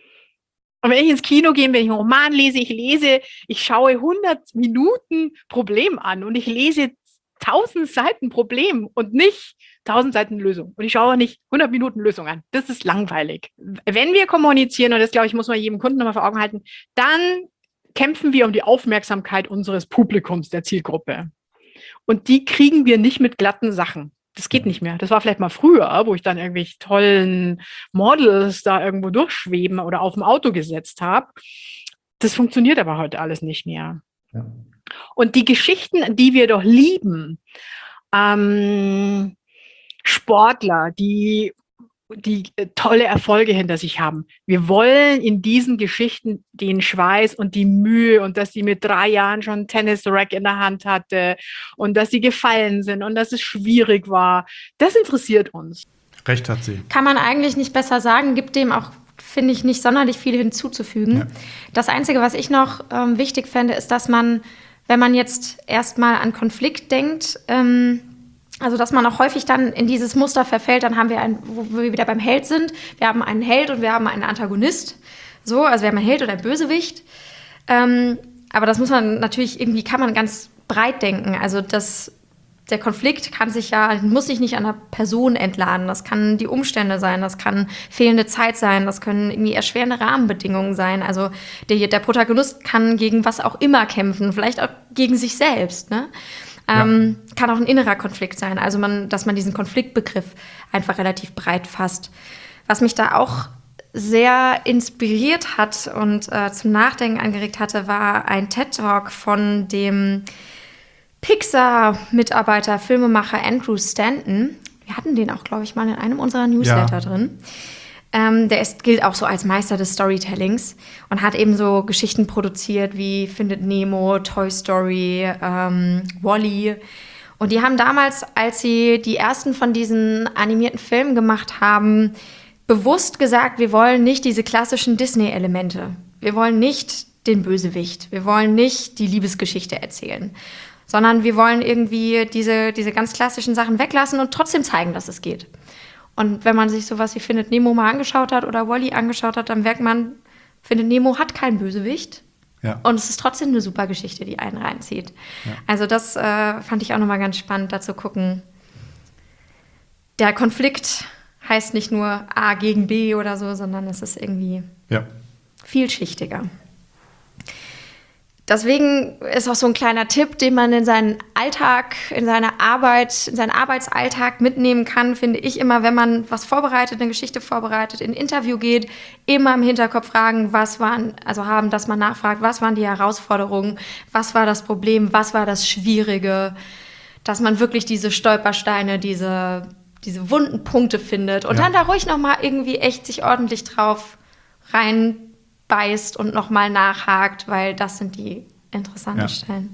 Und wenn ich ins Kino gehe, wenn ich einen Roman lese, ich lese, ich schaue hundert Minuten Problem an und ich lese tausend Seiten Problem und nicht tausend Seiten Lösung. Und ich schaue nicht hundert Minuten Lösung an. Das ist langweilig. Wenn wir kommunizieren, und das, glaube ich, muss man jedem Kunden nochmal vor Augen halten, dann kämpfen wir um die Aufmerksamkeit unseres Publikums, der Zielgruppe. Und die kriegen wir nicht mit glatten Sachen. Das geht nicht mehr. Das war vielleicht mal früher, wo ich dann irgendwelche tollen Models da irgendwo durchschweben oder auf dem Auto gesetzt habe. Das funktioniert aber heute alles nicht mehr. Ja. Und die Geschichten, die wir doch lieben, ähm, Sportler, die die äh, tolle Erfolge hinter sich haben. Wir wollen in diesen Geschichten den Schweiß und die Mühe und dass sie mit drei Jahren schon einen Tennis-Rack in der Hand hatte und dass sie gefallen sind und dass es schwierig war. Das interessiert uns. Recht hat sie. Kann man eigentlich nicht besser sagen, gibt dem auch, finde ich, nicht sonderlich viel hinzuzufügen. Ja. Das Einzige, was ich noch ähm, wichtig fände, ist, dass man, wenn man jetzt erstmal an Konflikt denkt, ähm, also, dass man auch häufig dann in dieses Muster verfällt, dann haben wir ein, wo wir wieder beim Held sind. Wir haben einen Held und wir haben einen Antagonist. So, also wir haben einen Held oder einen Bösewicht. Ähm, aber das muss man natürlich irgendwie, kann man ganz breit denken. Also, das, der Konflikt kann sich ja, muss sich nicht an einer Person entladen. Das kann die Umstände sein, das kann fehlende Zeit sein, das können irgendwie erschwerende Rahmenbedingungen sein. Also, der, der Protagonist kann gegen was auch immer kämpfen, vielleicht auch gegen sich selbst, ne? Ähm, ja. Kann auch ein innerer Konflikt sein, also man, dass man diesen Konfliktbegriff einfach relativ breit fasst. Was mich da auch sehr inspiriert hat und äh, zum Nachdenken angeregt hatte, war ein TED-Talk von dem Pixar-Mitarbeiter, Filmemacher Andrew Stanton. Wir hatten den auch, glaube ich, mal in einem unserer Newsletter ja. drin. Ähm, der ist, gilt auch so als Meister des Storytellings und hat eben so Geschichten produziert wie Findet Nemo, Toy Story, ähm, Wall-E. Und die haben damals, als sie die ersten von diesen animierten Filmen gemacht haben, bewusst gesagt, wir wollen nicht diese klassischen Disney-Elemente. Wir wollen nicht den Bösewicht. Wir wollen nicht die Liebesgeschichte erzählen. Sondern wir wollen irgendwie diese, diese ganz klassischen Sachen weglassen und trotzdem zeigen, dass es geht. Und wenn man sich sowas wie Findet Nemo mal angeschaut hat oder Wall-E angeschaut hat, dann merkt man, Findet Nemo hat keinen Bösewicht. Ja. Und es ist trotzdem eine super Geschichte, die einen reinzieht. Ja. Also das äh, fand ich auch nochmal ganz spannend, da zu gucken. Der Konflikt heißt nicht nur A gegen B oder so, sondern es ist irgendwie Ja. vielschichtiger. Deswegen ist auch so ein kleiner Tipp, den man in seinen Alltag, in seine Arbeit, in seinen Arbeitsalltag mitnehmen kann, finde ich immer, wenn man was vorbereitet, eine Geschichte vorbereitet, in ein Interview geht, immer im Hinterkopf fragen, was waren, also haben, dass man nachfragt, was waren die Herausforderungen, was war das Problem, was war das Schwierige, dass man wirklich diese Stolpersteine, diese, diese wunden Punkte findet und Ja. dann da ruhig nochmal irgendwie echt sich ordentlich drauf rein beißt und nochmal nachhakt, weil das sind die interessanten Ja. Stellen.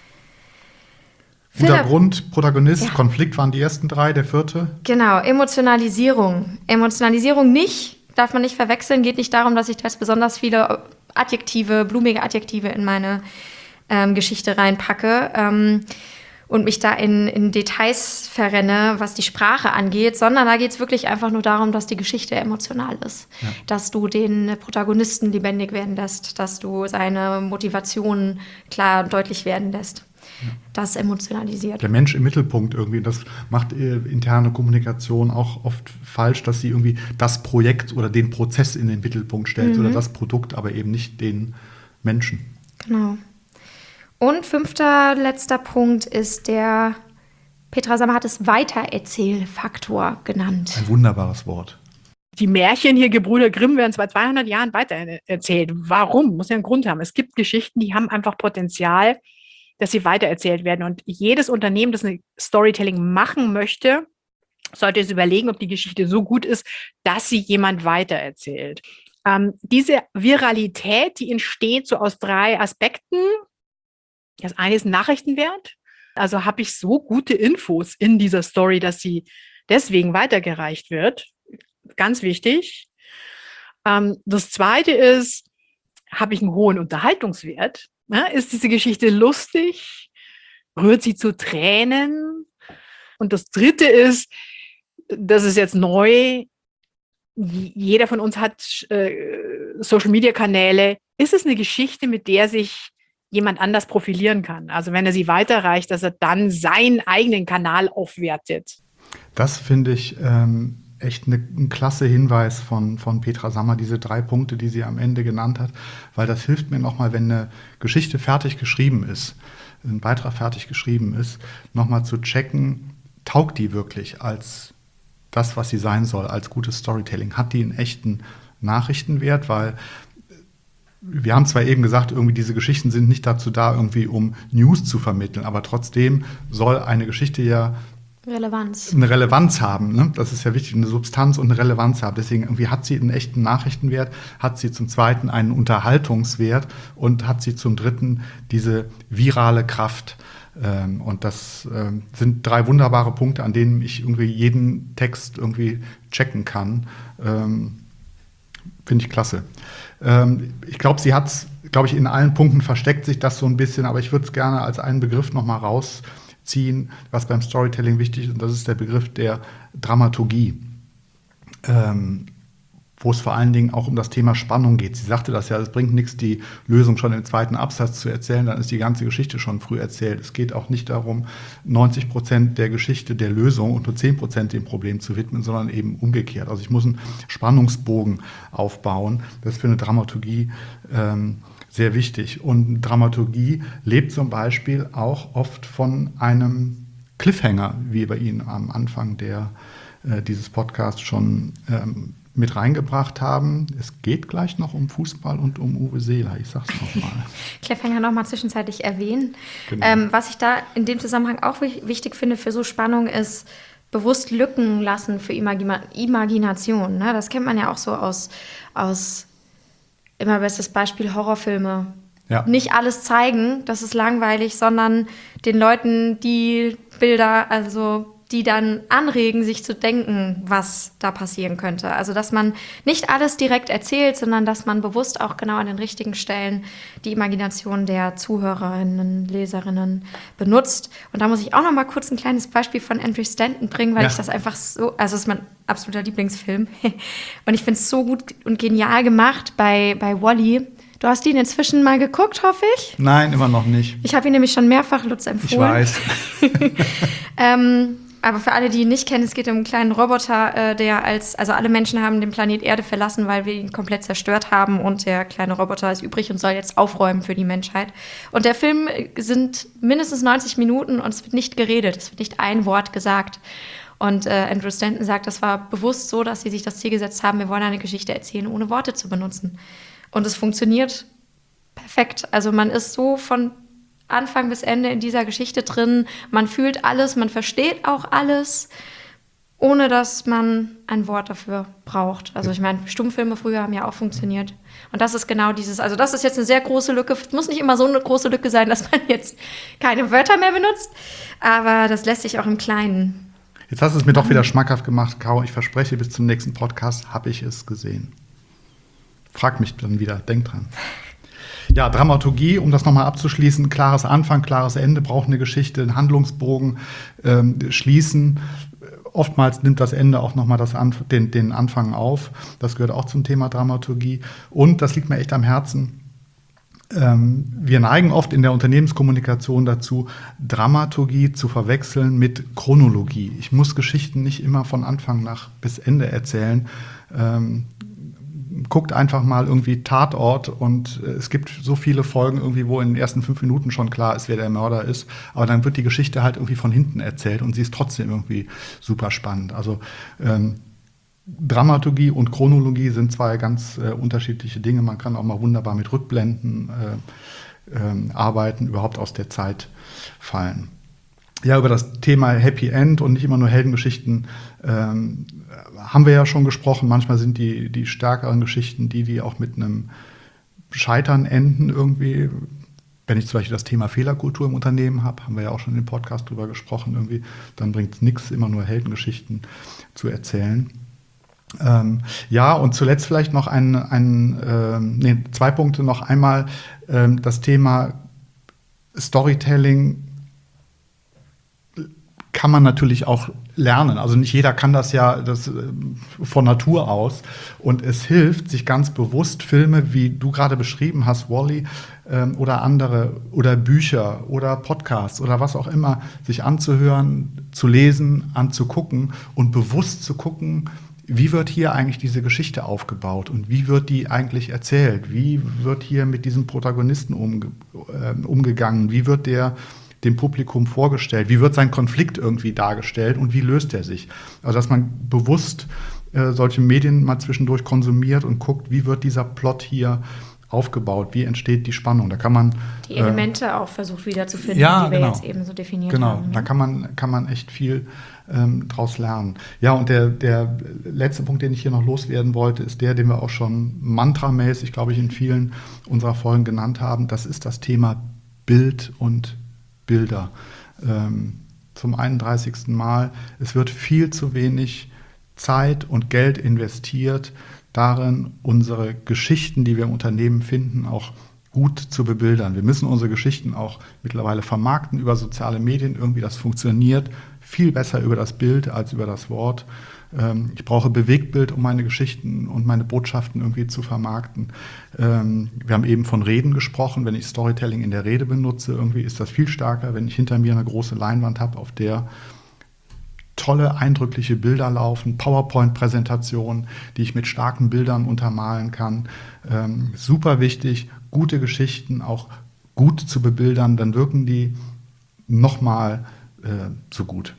Philipp, Untergrund, Protagonist, Ja. Konflikt waren die ersten drei, der vierte. Genau, Emotionalisierung. Emotionalisierung nicht, darf man nicht verwechseln, geht nicht darum, dass ich da jetzt besonders viele Adjektive, blumige Adjektive in meine ähm, Geschichte reinpacke ähm, und mich da in, in Details verrenne, was die Sprache angeht, sondern da geht es wirklich einfach nur darum, dass die Geschichte emotional ist. Ja. Dass du den Protagonisten lebendig werden lässt, dass du seine Motivation klar und deutlich werden lässt. Ja. Das emotionalisiert. Der Mensch im Mittelpunkt irgendwie. Das macht äh, interne Kommunikation auch oft falsch, dass sie irgendwie das Projekt oder den Prozess in den Mittelpunkt stellt Mhm. oder das Produkt, aber eben nicht den Menschen. Genau. Und fünfter, letzter Punkt ist der, Petra Sammer hat es Weitererzählfaktor genannt. Ein wunderbares Wort. Die Märchen hier, Gebrüder Grimm, werden seit zweihundert Jahren weitererzählt. Warum? Muss ja einen Grund haben. Es gibt Geschichten, die haben einfach Potenzial, dass sie weitererzählt werden. Und jedes Unternehmen, das eine Storytelling machen möchte, sollte es überlegen, ob die Geschichte so gut ist, dass sie jemand weitererzählt. Ähm, diese Viralität, die entsteht so aus drei Aspekten. Das eine ist Nachrichtenwert. Also habe ich so gute Infos in dieser Story, dass sie deswegen weitergereicht wird. Ganz wichtig. Ähm, das zweite ist, habe ich einen hohen Unterhaltungswert? Ja, ist diese Geschichte lustig? Rührt sie zu Tränen? Und das dritte ist, das ist jetzt neu, jeder von uns hat äh, Social-Media-Kanäle. Ist es eine Geschichte, mit der sich jemand anders profilieren kann? Also wenn er sie weiterreicht, dass er dann seinen eigenen Kanal aufwertet. Das finde ich ähm, echt ne, ein klasse Hinweis von, von Petra Sammer, diese drei Punkte, die sie am Ende genannt hat, weil das hilft mir nochmal, wenn eine Geschichte fertig geschrieben ist, ein Beitrag fertig geschrieben ist, nochmal zu checken, taugt die wirklich als das, was sie sein soll, als gutes Storytelling? Hat die einen echten Nachrichtenwert? Weil wir haben zwar eben gesagt, irgendwie diese Geschichten sind nicht dazu da, irgendwie um News zu vermitteln, aber trotzdem soll eine Geschichte ja Relevanz. eine Relevanz haben. Ne? Das ist ja wichtig, eine Substanz und eine Relevanz haben. Deswegen irgendwie hat sie einen echten Nachrichtenwert, hat sie zum Zweiten einen Unterhaltungswert und hat sie zum Dritten diese virale Kraft. Ähm, und das ähm, sind drei wunderbare Punkte, an denen ich irgendwie jeden Text irgendwie checken kann. Ähm, Finde ich klasse. Ähm, ich glaube, sie hat es, glaube ich, in allen Punkten versteckt sich das so ein bisschen, aber ich würde es gerne als einen Begriff noch mal rausziehen, was beim Storytelling wichtig ist, und das ist der Begriff der Dramaturgie, ähm, wo es vor allen Dingen auch um das Thema Spannung geht. Sie sagte das ja, es bringt nichts, die Lösung schon im zweiten Absatz zu erzählen, dann ist die ganze Geschichte schon früh erzählt. Es geht auch nicht darum, neunzig Prozent der Geschichte der Lösung und nur zehn Prozent dem Problem zu widmen, sondern eben umgekehrt. Also ich muss einen Spannungsbogen aufbauen. Das ist für eine Dramaturgie ähm, sehr wichtig. Und Dramaturgie lebt zum Beispiel auch oft von einem Cliffhanger, wie wir ihn am Anfang der, äh, dieses Podcasts schon ähm, mit reingebracht haben. Es geht gleich noch um Fußball und um Uwe Seeler. Ich sag's nochmal. Cliffhanger nochmal zwischenzeitlich erwähnen. Genau. Ähm, was ich da in dem Zusammenhang auch wichtig finde für so Spannung ist, bewusst Lücken lassen für Imagina- Imagination. Ne? Das kennt man ja auch so aus, aus immer bestes Beispiel Horrorfilme. Ja. Nicht alles zeigen, das ist langweilig, sondern den Leuten die Bilder, also die dann anregen, sich zu denken, was da passieren könnte. Also, dass man nicht alles direkt erzählt, sondern dass man bewusst auch genau an den richtigen Stellen die Imagination der Zuhörerinnen, Leserinnen benutzt. Und da muss ich auch noch mal kurz ein kleines Beispiel von Andrew Stanton bringen, weil Ja. ich das einfach so, also es ist mein absoluter Lieblingsfilm. Und ich finde es so gut und genial gemacht bei, bei Wall-E. Du hast ihn inzwischen mal geguckt, hoffe ich? Nein, immer noch nicht. Ich habe ihn nämlich schon mehrfach Lutz empfohlen. Ich weiß. ähm, aber für alle, die ihn nicht kennen, es geht um einen kleinen Roboter, äh, der als, also alle Menschen haben den Planet Erde verlassen, weil wir ihn komplett zerstört haben und der kleine Roboter ist übrig und soll jetzt aufräumen für die Menschheit. Und der Film sind mindestens neunzig Minuten und es wird nicht geredet, es wird nicht ein Wort gesagt. Und äh, Andrew Stanton sagt, das war bewusst so, dass sie sich das Ziel gesetzt haben, wir wollen eine Geschichte erzählen, ohne Worte zu benutzen. Und es funktioniert perfekt. Also man ist so von Anfang bis Ende in dieser Geschichte drin. Man fühlt alles, man versteht auch alles, ohne dass man ein Wort dafür braucht. Also ich meine, Stummfilme früher haben ja auch funktioniert. Und das ist genau dieses, also das ist jetzt eine sehr große Lücke. Es muss nicht immer so eine große Lücke sein, dass man jetzt keine Wörter mehr benutzt. Aber das lässt sich auch im Kleinen. Jetzt hast du es mir doch wieder schmackhaft gemacht, Caro. Ich verspreche, bis zum nächsten Podcast habe ich es gesehen. Frag mich dann wieder, denk dran. Ja, Dramaturgie, um das nochmal abzuschließen, klares Anfang, klares Ende, braucht eine Geschichte, einen Handlungsbogen ähm, schließen. Oftmals nimmt das Ende auch nochmal das Anf- den, den Anfang auf. Das gehört auch zum Thema Dramaturgie. Und, das liegt mir echt am Herzen, ähm, wir neigen oft in der Unternehmenskommunikation dazu, Dramaturgie zu verwechseln mit Chronologie. Ich muss Geschichten nicht immer von Anfang nach bis Ende erzählen. Ähm, Guckt einfach mal irgendwie Tatort und äh, es gibt so viele Folgen irgendwie, wo in den ersten fünf Minuten schon klar ist, wer der Mörder ist. Aber dann wird die Geschichte halt irgendwie von hinten erzählt und sie ist trotzdem irgendwie super spannend. Also ähm, Dramaturgie und Chronologie sind zwei ganz äh, unterschiedliche Dinge. Man kann auch mal wunderbar mit Rückblenden äh, äh, arbeiten, überhaupt aus der Zeit fallen. Ja, über das Thema Happy End und nicht immer nur Heldengeschichten ähm, haben wir ja schon gesprochen. Manchmal sind die, die stärkeren Geschichten die, die auch mit einem Scheitern enden irgendwie. Wenn ich zum Beispiel das Thema Fehlerkultur im Unternehmen habe, haben wir ja auch schon im Podcast drüber gesprochen, irgendwie, dann bringt es nichts, immer nur Heldengeschichten zu erzählen. Ähm, ja, und zuletzt vielleicht noch ein, ein ähm, nee, zwei Punkte noch. Einmal ähm, das Thema Storytelling kann man natürlich auch lernen. Also nicht jeder kann das ja das, äh, von Natur aus. Und es hilft, sich ganz bewusst Filme, wie du gerade beschrieben hast, Wall-E, ähm, oder andere, oder Bücher oder Podcasts oder was auch immer, sich anzuhören, zu lesen, anzugucken und bewusst zu gucken, wie wird hier eigentlich diese Geschichte aufgebaut und wie wird die eigentlich erzählt? Wie wird hier mit diesem Protagonisten umge- äh, umgegangen? Wie wird der dem Publikum vorgestellt? Wie wird sein Konflikt irgendwie dargestellt und wie löst er sich? Also dass man bewusst äh, solche Medien mal zwischendurch konsumiert und guckt, wie wird dieser Plot hier aufgebaut, wie entsteht die Spannung. Da kann man die Elemente äh, auch versucht wiederzufinden, ja, die wir genau. jetzt eben so definiert genau. haben. Genau, ne? da kann man, kann man echt viel ähm, draus lernen. Ja, und der, der letzte Punkt, den ich hier noch loswerden wollte, ist der, den wir auch schon mantramäßig, glaube ich, in vielen unserer Folgen genannt haben. Das ist das Thema Bild und Bilder. Ähm, zum einunddreißigsten Mal. Es wird viel zu wenig Zeit und Geld investiert darin, unsere Geschichten, die wir im Unternehmen finden, auch gut zu bebildern. Wir müssen unsere Geschichten auch mittlerweile vermarkten über soziale Medien. Irgendwie das funktioniert viel besser über das Bild als über das Wort. Ähm, ich brauche Bewegtbild, um meine Geschichten und meine Botschaften irgendwie zu vermarkten. Ähm, wir haben eben von Reden gesprochen. Wenn ich Storytelling in der Rede benutze, irgendwie ist das viel stärker, wenn ich hinter mir eine große Leinwand habe, auf der tolle, eindrückliche Bilder laufen, PowerPoint-Präsentationen, die ich mit starken Bildern untermalen kann. Ähm, super wichtig, gute Geschichten auch gut zu bebildern, dann wirken die nochmal äh, so gut.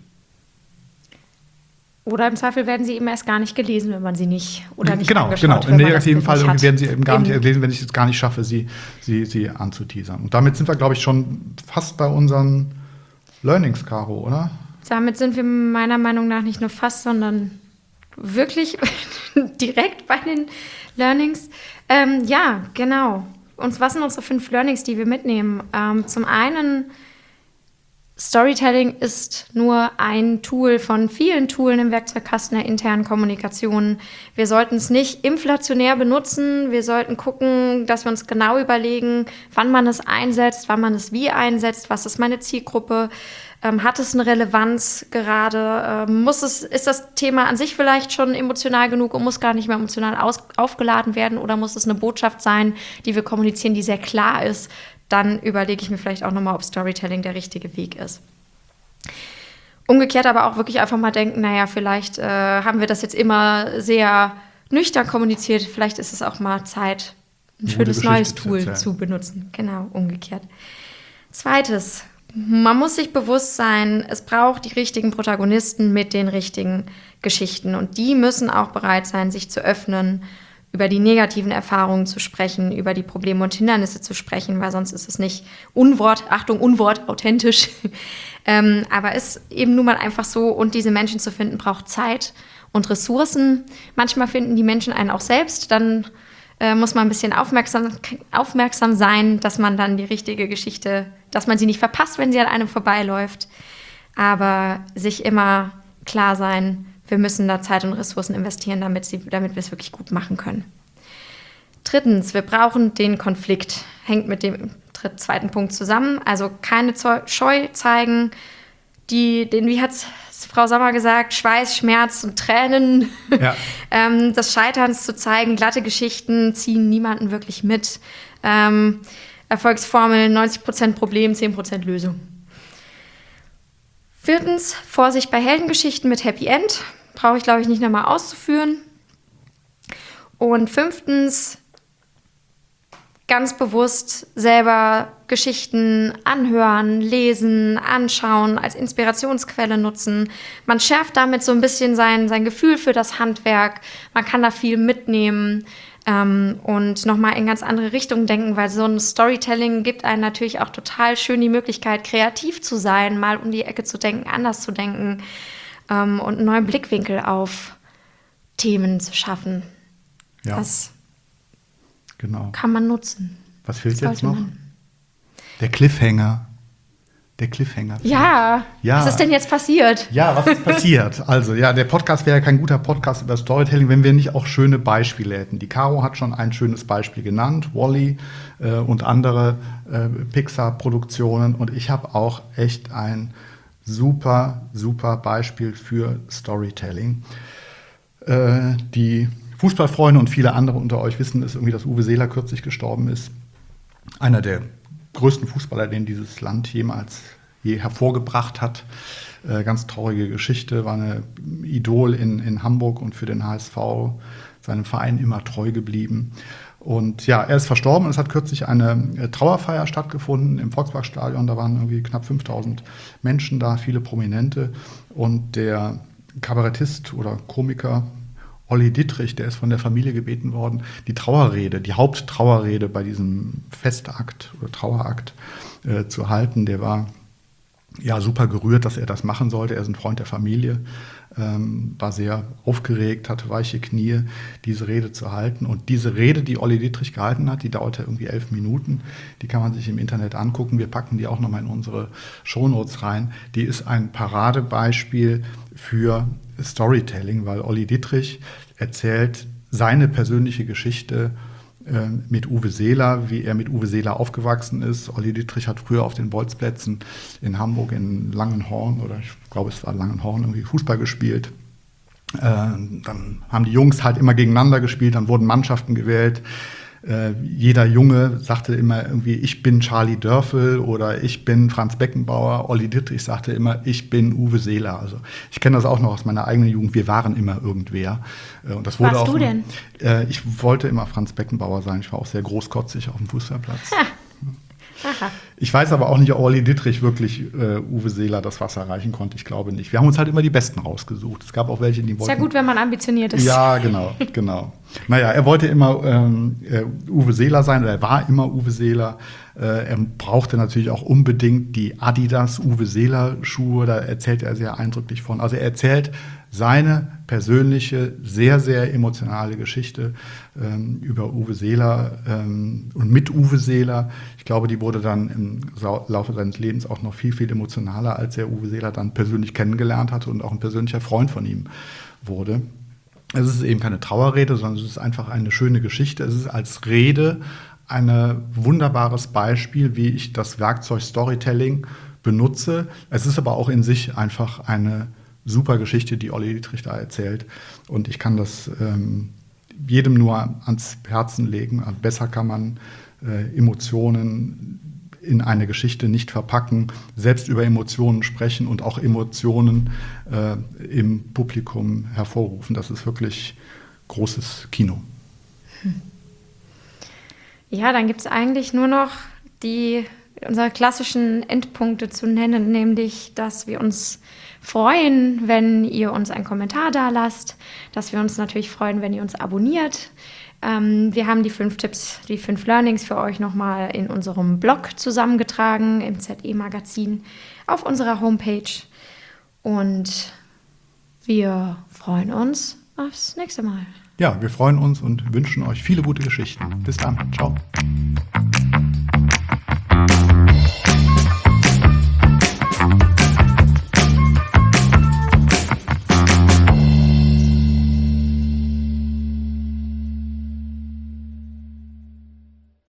Oder im Zweifel werden sie eben erst gar nicht gelesen, wenn man sie nicht oder nicht genau, angeschaut genau. hat. Im negativen Fall hat. werden sie eben gar nicht Eben. gelesen, wenn ich es gar nicht schaffe, sie, sie, sie anzuteasern. Und damit sind wir, glaube ich, schon fast bei unseren Learnings, Caro, oder? Damit sind wir meiner Meinung nach nicht nur fast, sondern wirklich direkt bei den Learnings. Ähm, ja, genau. Und was sind unsere fünf Learnings, die wir mitnehmen? Ähm, zum einen, Storytelling ist nur ein Tool von vielen Tools im Werkzeugkasten der internen Kommunikation. Wir sollten es nicht inflationär benutzen. Wir sollten gucken, dass wir uns genau überlegen, wann man es einsetzt, wann man es wie einsetzt, was ist meine Zielgruppe, ähm, hat es eine Relevanz gerade, ähm, muss es, ist das Thema an sich vielleicht schon emotional genug und muss gar nicht mehr emotional aus, aufgeladen werden oder muss es eine Botschaft sein, die wir kommunizieren, die sehr klar ist. Dann überlege ich mir vielleicht auch nochmal, ob Storytelling der richtige Weg ist. Umgekehrt aber auch wirklich einfach mal denken, naja, vielleicht äh, haben wir das jetzt immer sehr nüchtern kommuniziert, vielleicht ist es auch mal Zeit, ein Eine schönes gute neues Geschichte zu Tool erzählen. zu benutzen. Genau, umgekehrt. Zweites, man muss sich bewusst sein, es braucht die richtigen Protagonisten mit den richtigen Geschichten und die müssen auch bereit sein, sich zu öffnen, über die negativen Erfahrungen zu sprechen, über die Probleme und Hindernisse zu sprechen, weil sonst ist es nicht Unwort, Achtung, Unwort, authentisch. ähm, aber ist eben nun mal einfach so und diese Menschen zu finden, braucht Zeit und Ressourcen. Manchmal finden die Menschen einen auch selbst, dann äh, muss man ein bisschen aufmerksam, aufmerksam sein, dass man dann die richtige Geschichte, dass man sie nicht verpasst, wenn sie an einem vorbeiläuft. Aber sich immer klar sein, wir müssen da Zeit und Ressourcen investieren, damit, sie, damit wir es wirklich gut machen können. Drittens, wir brauchen den Konflikt. Hängt mit dem dritt, zweiten Punkt zusammen. Also keine Scheu zeigen. Die, den, wie hat Frau Sommer gesagt, Schweiß, Schmerz und Tränen Ja. ähm, des Scheiterns zu zeigen. Glatte Geschichten ziehen niemanden wirklich mit. Ähm, Erfolgsformel, neunzig Prozent Problem, zehn Prozent Lösung. Viertens, Vorsicht bei Heldengeschichten mit Happy End. Brauche ich, glaube ich, nicht nochmal auszuführen. Und fünftens, ganz bewusst selber Geschichten anhören, lesen, anschauen, als Inspirationsquelle nutzen. Man schärft damit so ein bisschen sein, sein Gefühl für das Handwerk. Man kann da viel mitnehmen ähm, und nochmal in ganz andere Richtungen denken, weil so ein Storytelling gibt einem natürlich auch total schön die Möglichkeit, kreativ zu sein, mal um die Ecke zu denken, anders zu denken ähm, und einen neuen Blickwinkel auf Themen zu schaffen. Ja, Das genau. kann man nutzen. Was fehlt Sollte jetzt noch? man. Der Cliffhanger. Der Cliffhanger. Ja. Ja. Was ist denn jetzt passiert? Ja, was ist passiert? Also, ja, der Podcast wäre ja kein guter Podcast über Storytelling, wenn wir nicht auch schöne Beispiele hätten. Die Caro hat schon ein schönes Beispiel genannt, Wall-E äh, und andere äh, Pixar-Produktionen. Und ich habe auch echt ein super, super Beispiel für Storytelling. Äh, die Fußballfreunde und viele andere unter euch wissen es irgendwie, dass Uwe Seeler kürzlich gestorben ist. Einer der größten Fußballer, den dieses Land jemals je hervorgebracht hat. Äh, ganz traurige Geschichte, war eine Idol in, in Hamburg und für den H S V, seinem Verein immer treu geblieben. Und ja, er ist verstorben und es hat kürzlich eine äh, Trauerfeier stattgefunden im Volksparkstadion. Da waren irgendwie knapp fünftausend Menschen da, viele Prominente. Und der Kabarettist oder Komiker Olli Dittrich, der ist von der Familie gebeten worden, die Trauerrede, die Haupttrauerrede bei diesem Festakt oder Trauerakt äh, zu halten. Der war ja super gerührt, dass er das machen sollte. Er ist ein Freund der Familie, ähm, war sehr aufgeregt, hatte weiche Knie, diese Rede zu halten. Und diese Rede, die Olli Dittrich gehalten hat, die dauerte irgendwie elf Minuten. Die kann man sich im Internet angucken. Wir packen die auch nochmal in unsere Shownotes rein. Die ist ein Paradebeispiel für Storytelling, weil Olli Dittrich erzählt seine persönliche Geschichte äh, mit Uwe Seeler, wie er mit Uwe Seeler aufgewachsen ist. Olli Dittrich hat früher auf den Bolzplätzen in Hamburg in Langenhorn, oder ich glaube es war Langenhorn, irgendwie Fußball gespielt. Äh, dann haben die Jungs halt immer gegeneinander gespielt, dann wurden Mannschaften gewählt. Äh, jeder Junge sagte immer irgendwie, ich bin Charlie Dörfel oder ich bin Franz Beckenbauer. Olli Dittrich sagte immer, ich bin Uwe Seeler. Also ich kenne das auch noch aus meiner eigenen Jugend. Wir waren immer irgendwer. Äh, und das wurde Warst auch du denn? Äh, ich wollte immer Franz Beckenbauer sein. Ich war auch sehr großkotzig auf dem Fußballplatz. Ha. Aha. Ich weiß aber auch nicht, ob Olli Dittrich wirklich äh, Uwe Seeler das Wasser reichen konnte. Ich glaube nicht. Wir haben uns halt immer die Besten rausgesucht. Es gab auch welche, die wollten... Ist ja gut, wenn man ambitioniert ist. Ja, genau, genau. Naja, er wollte immer ähm, äh, Uwe Seeler sein, oder er war immer Uwe Seeler. Äh, er brauchte natürlich auch unbedingt die Adidas Uwe Seeler Schuhe, da erzählt er sehr eindrücklich von. Also er erzählt seine persönliche, sehr, sehr emotionale Geschichte ähm, über Uwe Seeler ähm, und mit Uwe Seeler. Ich glaube, die wurde dann im Laufe seines Lebens auch noch viel, viel emotionaler, als er Uwe Seeler dann persönlich kennengelernt hatte und auch ein persönlicher Freund von ihm wurde. Es ist eben keine Trauerrede, sondern es ist einfach eine schöne Geschichte. Es ist als Rede ein wunderbares Beispiel, wie ich das Werkzeug Storytelling benutze. Es ist aber auch in sich einfach eine super Geschichte, die Olli Dietrich da erzählt. Und ich kann das ähm, jedem nur ans Herzen legen. Besser kann man äh, Emotionen in eine Geschichte nicht verpacken, selbst über Emotionen sprechen und auch Emotionen äh, im Publikum hervorrufen. Das ist wirklich großes Kino. Ja, dann gibt es eigentlich nur noch die unsere klassischen Endpunkte zu nennen, nämlich, dass wir uns freuen, wenn ihr uns einen Kommentar da lasst, dass wir uns natürlich freuen, wenn ihr uns abonniert. Ähm, wir haben die fünf Tipps, die fünf Learnings für euch nochmal in unserem Blog zusammengetragen, im Z E-Magazin, auf unserer Homepage. Und wir freuen uns aufs nächste Mal. Ja, wir freuen uns und wünschen euch viele gute Geschichten. Bis dann. Ciao.